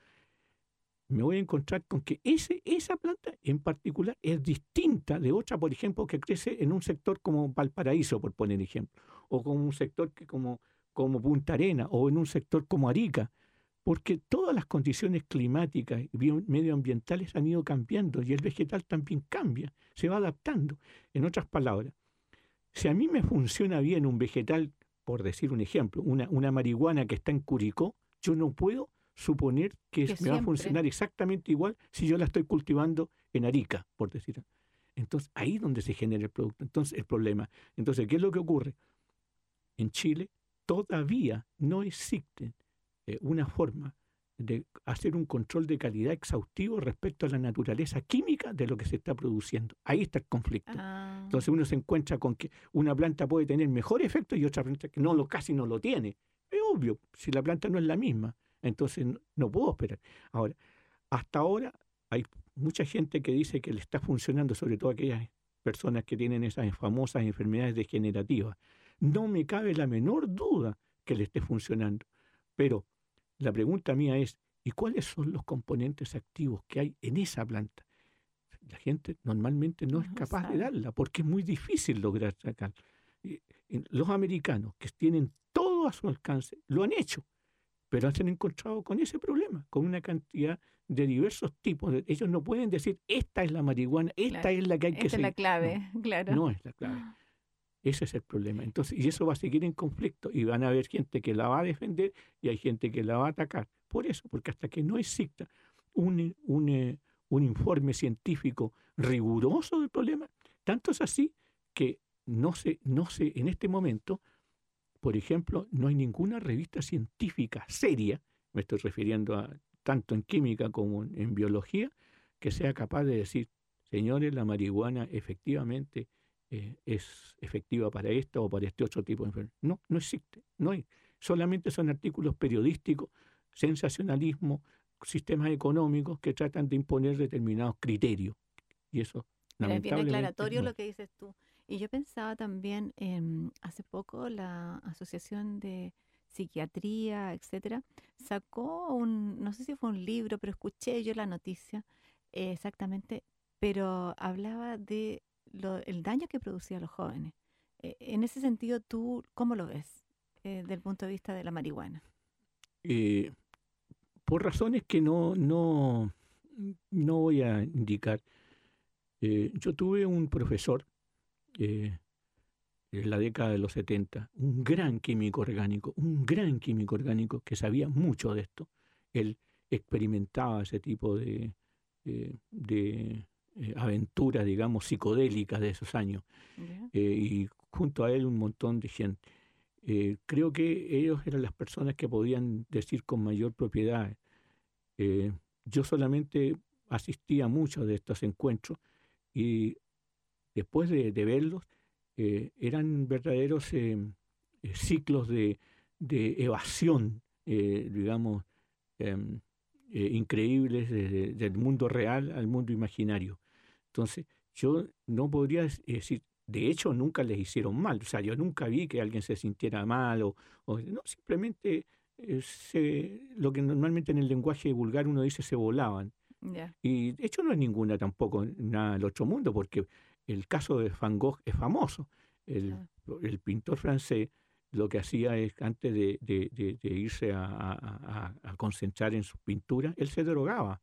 me voy a encontrar con que ese, esa planta en particular es distinta de otra, por ejemplo, que crece en un sector como Valparaíso, por poner ejemplo, o como un sector que como, como Punta Arena, o en un sector como Arica, porque todas las condiciones climáticas y bio- medioambientales han ido cambiando y el vegetal también cambia, se va adaptando. En otras palabras, si a mí me funciona bien un vegetal, por decir un ejemplo, una, una marihuana que está en Curicó, yo no puedo suponer que, Que es- me va a siempre. funcionar exactamente igual si yo la estoy cultivando en Arica, por decir. Entonces, ahí es donde se genera el producto. Entonces, el problema. Entonces, ¿qué es lo que ocurre? En Chile todavía no existe eh, una forma de hacer un control de calidad exhaustivo respecto a la naturaleza química de lo que se está produciendo. Ahí está el conflicto. Ah. Entonces uno se encuentra con que una planta puede tener mejor efecto y otra planta que no lo casi no lo tiene. Es obvio, si la planta no es la misma, entonces no, no puedo esperar. Ahora, hasta ahora hay mucha gente que dice que le está funcionando, sobre todo aquellas personas que tienen esas famosas enfermedades degenerativas. No me cabe la menor duda que le esté funcionando. Pero la pregunta mía es, ¿y cuáles son los componentes activos que hay en esa planta? La gente normalmente no es No capaz de sabe. darla porque es muy difícil lograr sacar. Y- y Los americanos, que tienen todo a su alcance, lo han hecho, pero se han encontrado con ese problema, con una cantidad de diversos tipos. de- ellos no pueden decir, esta es la marihuana, esta Claro. es la que hay que Esta es la seguir. clave, claro. No, no es la clave. Ese es el problema. Entonces, y eso va a seguir en conflicto y van a haber gente que la va a defender y hay gente que la va a atacar. Por eso, porque hasta que no exista un, un, eh, un informe científico riguroso del problema, tanto es así que no se, no se, en este momento, por ejemplo, no hay ninguna revista científica seria, me estoy refiriendo a tanto en química como en, en biología, que sea capaz de decir, señores, la marihuana efectivamente eh, es efectiva para esto o para este otro tipo de enfermedad. No, no existe, no hay. Solamente son artículos periodísticos sensacionalismo, sistemas económicos que tratan de imponer determinados criterios. Y eso, Mira, es bien lamentablemente, aclaratorio no. lo que dices tú. Y yo pensaba también, en hace poco la Asociación de Psiquiatría, etcétera, sacó un, no sé si fue un libro, pero escuché yo la noticia eh, exactamente, pero hablaba de lo, el daño que producía a los jóvenes. Eh, en ese sentido, ¿tú cómo lo ves eh, desde el punto de vista de la marihuana? Eh, por razones que no, no, no voy a indicar, eh, yo tuve un profesor eh, en la década de los setenta, un gran químico orgánico, un gran químico orgánico que sabía mucho de esto. Él experimentaba ese tipo de, eh, de eh, aventuras, digamos, psicodélicas de esos años. ¿Ya? Eh, y junto a él un montón de gente. Eh, creo que ellos eran las personas que podían decir con mayor propiedad. Eh, yo solamente asistía a muchos de estos encuentros y después de, de verlos, eh, eran verdaderos eh, eh, ciclos de, de evasión, eh, digamos, em, eh, increíbles desde del mundo real al mundo imaginario. Entonces, yo no podría dec- decir, de hecho, nunca les hicieron mal. O sea, yo nunca vi que alguien se sintiera mal o, o- no, simplemente eh, se- lo que normalmente en el lenguaje vulgar uno dice se volaban. Ya, Y de hecho no es ninguna tampoco nada del otro mundo, porque el caso de Van Gogh es famoso. El, claro. el pintor francés lo que hacía es, antes de, de- de- de irse a, a- a- a concentrar en sus pinturas, él se drogaba.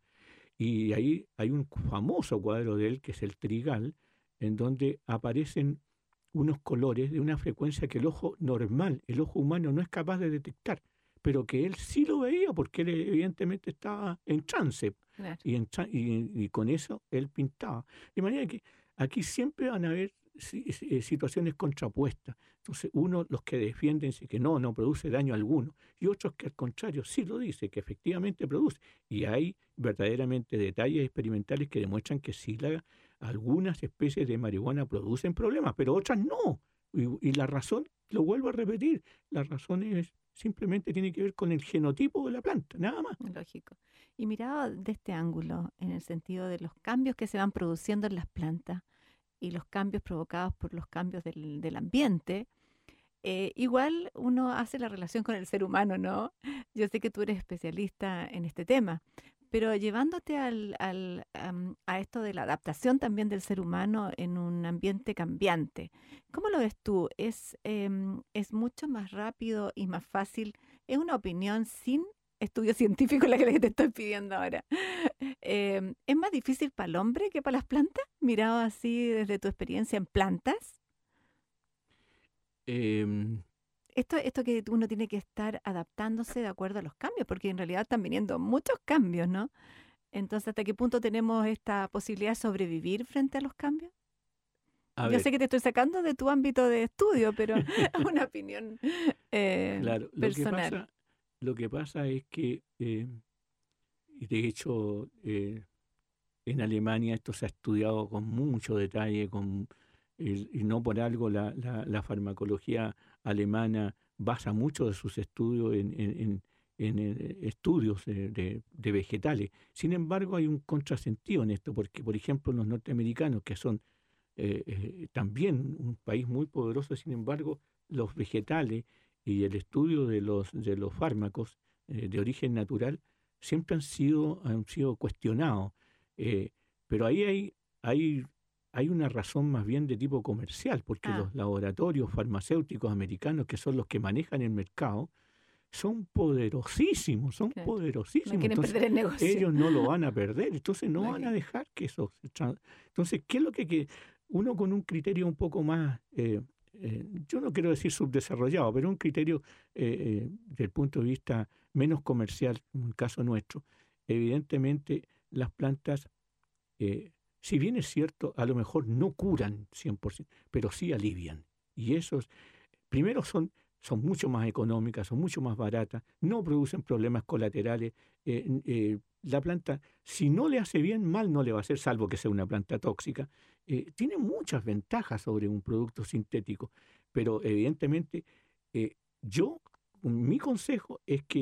Y ahí hay un famoso cuadro de él, que es el Trigal, en donde aparecen unos colores de una frecuencia que el ojo normal, el ojo humano, no es capaz de detectar, pero que él sí lo veía porque él evidentemente estaba en trance Claro. y, en tra- y- y con eso él pintaba. De manera que aquí siempre van a haber si- si- eh, situaciones contrapuestas. Entonces, uno, los que defienden dice que no, no produce daño alguno, y otros que al contrario sí lo dice, que efectivamente produce. Y hay verdaderamente detalles experimentales que demuestran que sí, la- algunas especies de marihuana producen problemas, pero otras no. Y, y la razón, lo vuelvo a repetir, la razón es simplemente tiene que ver con el genotipo de la planta, nada más. Lógico. Y mirado de este ángulo, en el sentido de los cambios que se van produciendo en las plantas y los cambios provocados por los cambios del, del ambiente, eh, igual uno hace la relación con el ser humano, ¿no? Yo sé que tú eres especialista en este tema, pero llevándote al, al, am, a esto de la adaptación también del ser humano en un ambiente cambiante, ¿cómo lo ves tú? ¿Es, em, es mucho más rápido y más fácil? Es una opinión sin estudio científico la que te estoy pidiendo ahora. Em, ¿es más difícil para el hombre que para las plantas? Mirado así desde tu experiencia en plantas. Em, Esto, esto que uno tiene que estar adaptándose de acuerdo a los cambios, porque en realidad están viniendo muchos cambios, ¿no? Entonces, ¿hasta qué punto tenemos esta posibilidad de sobrevivir frente a los cambios? a Yo ver, sé que te estoy sacando de tu ámbito de estudio, pero es una opinión eh, claro, lo que personal. pasa, lo que pasa es que, eh, y de hecho, eh, en Alemania esto se ha estudiado con mucho detalle, con, el- y no por algo la, la- la farmacología alemana basa mucho de sus estudios en, en- en- en, eh, estudios eh, de, de vegetales. Sin embargo, hay un contrasentido en esto, porque, por ejemplo, los norteamericanos, que son eh, eh, también un país muy poderoso, sin embargo, los vegetales y el estudio de los, de los fármacos eh, de origen natural siempre han sido, han sido cuestionados. Eh, pero ahí hay, hay, hay una razón más bien de tipo comercial, porque Ah, los laboratorios farmacéuticos americanos, que son los que manejan el mercado, son poderosísimos, son claro. No poderosísimos. quieren Entonces, perder el negocio. ellos no lo van a perder, entonces no van a Lógico. dejar que eso se tra- Entonces, ¿qué es lo que, que uno con un criterio un poco más, eh, eh, yo no quiero decir subdesarrollado, pero un criterio eh, eh, del punto de vista menos comercial, en el caso nuestro, evidentemente las plantas, eh, si bien es cierto, a lo mejor no curan cien por ciento, pero sí alivian. Y esos, primero son, son mucho más económicas, son mucho más baratas, no producen problemas colaterales. eh, n- eh, la planta, si no le hace bien, mal no le va a hacer, salvo que sea una planta tóxica. Eh, tiene muchas ventajas sobre un producto sintético, pero evidentemente eh, yo, mi consejo es que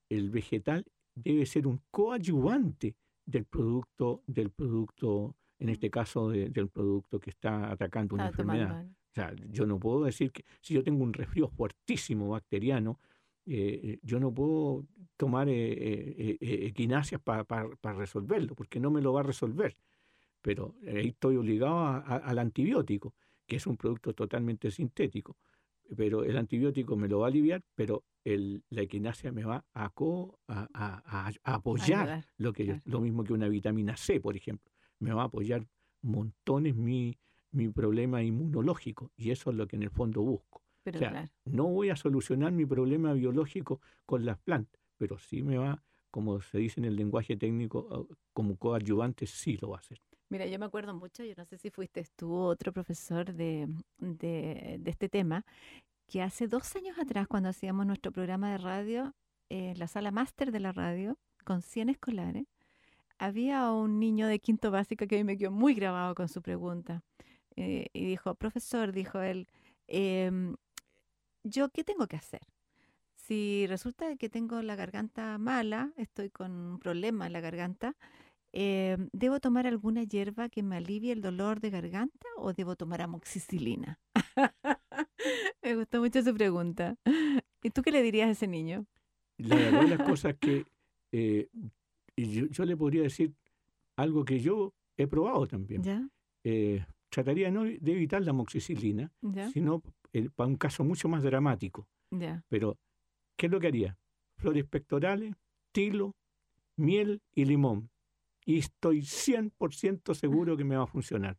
el vegetal debe ser un coadyuvante del producto, del producto, en este caso de, del producto que está atacando una Estaba enfermedad. tomando. O sea, yo no puedo decir que si yo tengo un resfrío fuertísimo bacteriano, eh, yo no puedo tomar eh, eh, eh, equinacias para pa, pa resolverlo, porque no me lo va a resolver. Pero ahí estoy obligado a, a, al antibiótico, que es un producto totalmente sintético. Pero el antibiótico me lo va a aliviar, pero el, la equinacia me va a, co, a, a, a apoyar, Ayudar, lo, que claro. yo, lo mismo que una vitamina C, por ejemplo. Me va a apoyar montones mi, mi problema inmunológico, y eso es lo que en el fondo busco. Pero O sea, claro. no voy a solucionar mi problema biológico con las plantas, pero sí me va, como se dice en el lenguaje técnico, como coadyuvante, sí lo va a hacer. Mira, yo me acuerdo mucho, yo no sé si fuiste tú o otro profesor de, de, de este tema, que hace dos años atrás, cuando hacíamos nuestro programa de radio, en eh, la sala máster de la radio, con cien escolares, había un niño de quinto básico que a mí me quedó muy grabado con su pregunta. Eh, y dijo, profesor, dijo él, eh, ¿yo qué tengo que hacer? Si resulta que tengo la garganta mala, estoy con un problema en la garganta, eh, ¿debo tomar alguna hierba que me alivie el dolor de garganta o debo tomar amoxicilina? Me gustó mucho su pregunta. ¿Y tú qué le dirías a ese niño? La verdad de las cosas que eh, yo, yo le podría decir algo que yo he probado también. ¿Ya? Eh, trataría no de evitar la amoxicilina, ¿Ya? sino eh, para un caso mucho más dramático. ¿Ya? Pero, ¿qué es lo que haría? Flores pectorales, tilo, miel y limón. Y estoy cien por ciento seguro que me va a funcionar.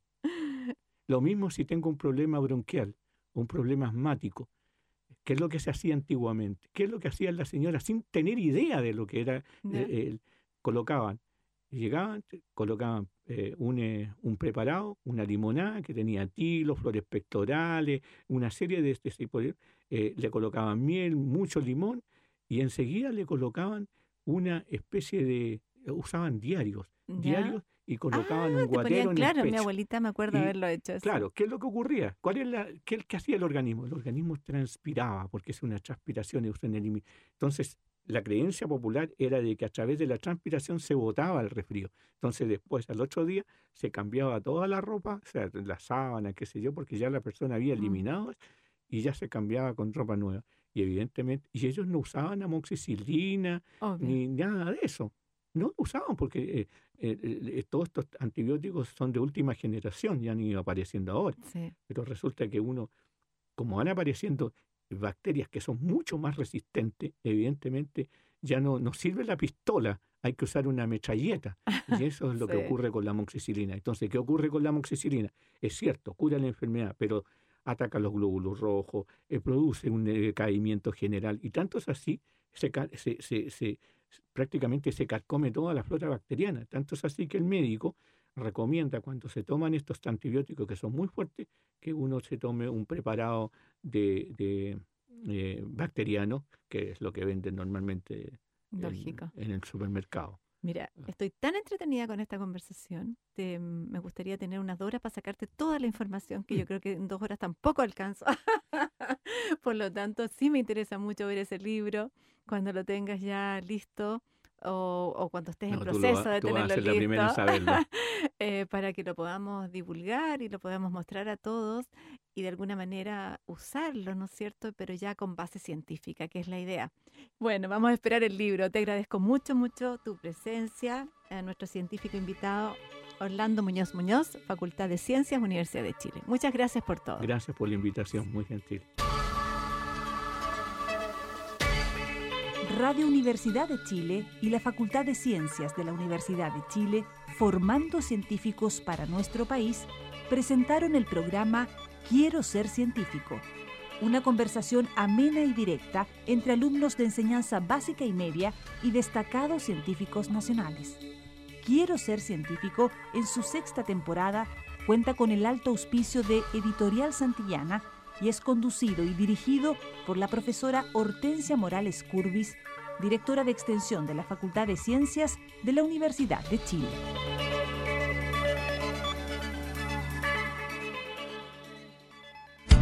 Lo mismo si tengo un problema bronquial, un problema asmático. ¿Qué es lo que se hacía antiguamente? ¿Qué es lo que hacían las señoras sin tener idea de lo que era? ¿Ya? Eh, eh, colocaban, llegaban, colocaban eh, un, eh, un preparado, una limonada que tenía tilo, flores pectorales, una serie de este tipo de... Eh, le colocaban miel, mucho limón, y enseguida le colocaban una especie de... Usaban diarios, ¿Ya? diarios, y colocaban Ah, un te guatero ponían, en el claro, mi pecho. abuelita me acuerdo Y, haberlo hecho eso. Claro, ¿qué es lo que ocurría? ¿Cuál es la, qué, qué hacía el organismo? El organismo transpiraba, porque es una transpiración. Entonces, la creencia popular era de que a través de la transpiración se botaba el resfrío. Entonces, después, al otro día, se cambiaba toda la ropa, o sea, la sábana, qué sé yo, porque ya la persona había eliminado mm. y ya se cambiaba con ropa nueva. Y evidentemente, y ellos no usaban amoxicilina, Obvio. ni nada de eso. No lo usaban porque eh, eh, eh, todos estos antibióticos son de última generación, ya han ido apareciendo ahora. Sí. Pero resulta que uno, como van apareciendo bacterias que son mucho más resistentes, evidentemente ya no, no sirve la pistola, hay que usar una metralleta. Y eso es lo Sí. que ocurre con la amoxicilina. Entonces, ¿qué ocurre con la amoxicilina? Es cierto, cura la enfermedad, pero ataca los glóbulos rojos, eh, produce un decaimiento general, y tanto es así, se, se, se, se prácticamente se carcome toda la flora bacteriana. Tanto es así que el médico recomienda, cuando se toman estos antibióticos que son muy fuertes, que uno se tome un preparado de, de eh, bacteriano, que es lo que venden normalmente en, en el supermercado. Mira, estoy tan entretenida con esta conversación, te, me gustaría tener unas dos horas para sacarte toda la información, que yo creo que en dos horas tampoco alcanzo. Por lo tanto, sí me interesa mucho ver ese libro cuando lo tengas ya listo, o, o cuando estés no, en proceso lo, de tú tenerlo vas a ser listo, la primera en saberlo. eh, para que lo podamos divulgar y lo podamos mostrar a todos y de alguna manera usarlo, ¿no es cierto? Pero ya con base científica, que es la idea. Bueno, vamos a esperar el libro. Te agradezco mucho, mucho tu presencia, a nuestro científico invitado, Orlando Muñoz Muñoz, Facultad de Ciencias, Universidad de Chile. Muchas gracias por todo. Gracias por la invitación, muy gentil. Radio Universidad de Chile y la Facultad de Ciencias de la Universidad de Chile, formando científicos para nuestro país, presentaron el programa Quiero ser científico, una conversación amena y directa entre alumnos de enseñanza básica y media y destacados científicos nacionales. Quiero ser científico, en su sexta temporada, cuenta con el alto auspicio de Editorial Santillana y es conducido y dirigido por la profesora Hortensia Morales Curbis, directora de Extensión de la Facultad de Ciencias de la Universidad de Chile.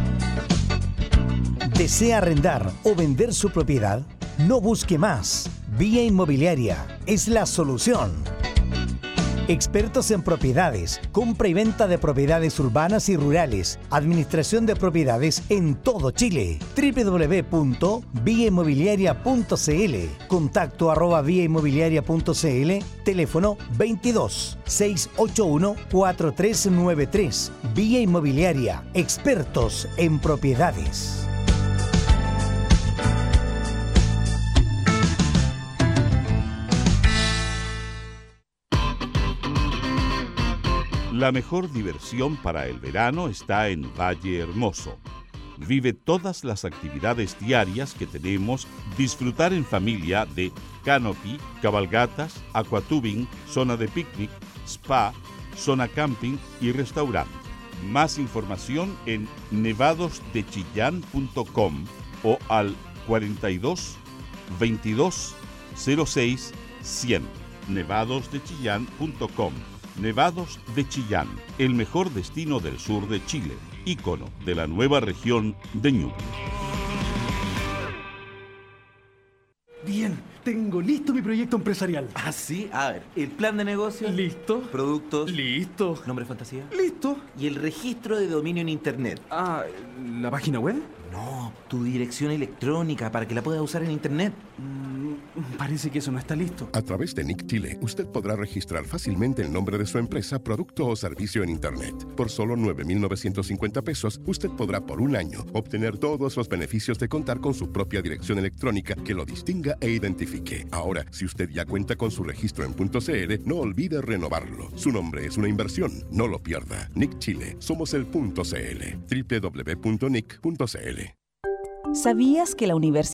¿Desea arrendar o vender su propiedad? No busque más. Vía Inmobiliaria es la solución. Expertos en propiedades, compra y venta de propiedades urbanas y rurales, administración de propiedades en todo Chile. doble u doble u doble u punto vía inmobiliaria punto c l, contacto arroba vía inmobiliaria punto c l, teléfono veintidós, seiscientos ochenta y uno, cuarenta y tres noventa y tres. Vía Inmobiliaria, expertos en propiedades. La mejor diversión para el verano está en Valle Hermoso. Vive todas las actividades diarias que tenemos, disfrutar en familia de canopy, cabalgatas, aquatubing, zona de picnic, spa, zona camping y restaurante. Más información en nevados de chillán punto com o al cuarenta y dos, veintidós, cero seis, cien. nevados de chillán punto com. Nevados de Chillán, el mejor destino del sur de Chile, ícono de la nueva región de Ñuble. Bien, tengo listo mi proyecto empresarial. ¿Ah, sí? A ver, el plan de negocio. Listo. Productos. Listo. ¿Nombre fantasía? Listo. ¿Y el registro de dominio en Internet? Ah, ¿la página web? No, tu dirección electrónica para que la puedas usar en Internet. Mm, parece que eso no está listo. A través de N I C Chile, usted podrá registrar fácilmente el nombre de su empresa, producto o servicio en Internet. Por solo nueve mil novecientos cincuenta pesos, usted podrá por un año obtener todos los beneficios de contar con su propia dirección electrónica que lo distinga e identifique. Ahora, si usted ya cuenta con su registro en .cl, no olvide renovarlo. Su nombre es una inversión, no lo pierda. N I C Chile, somos el .cl. doble u doble u doble u punto nic punto c l. ¿Sabías que la Universidad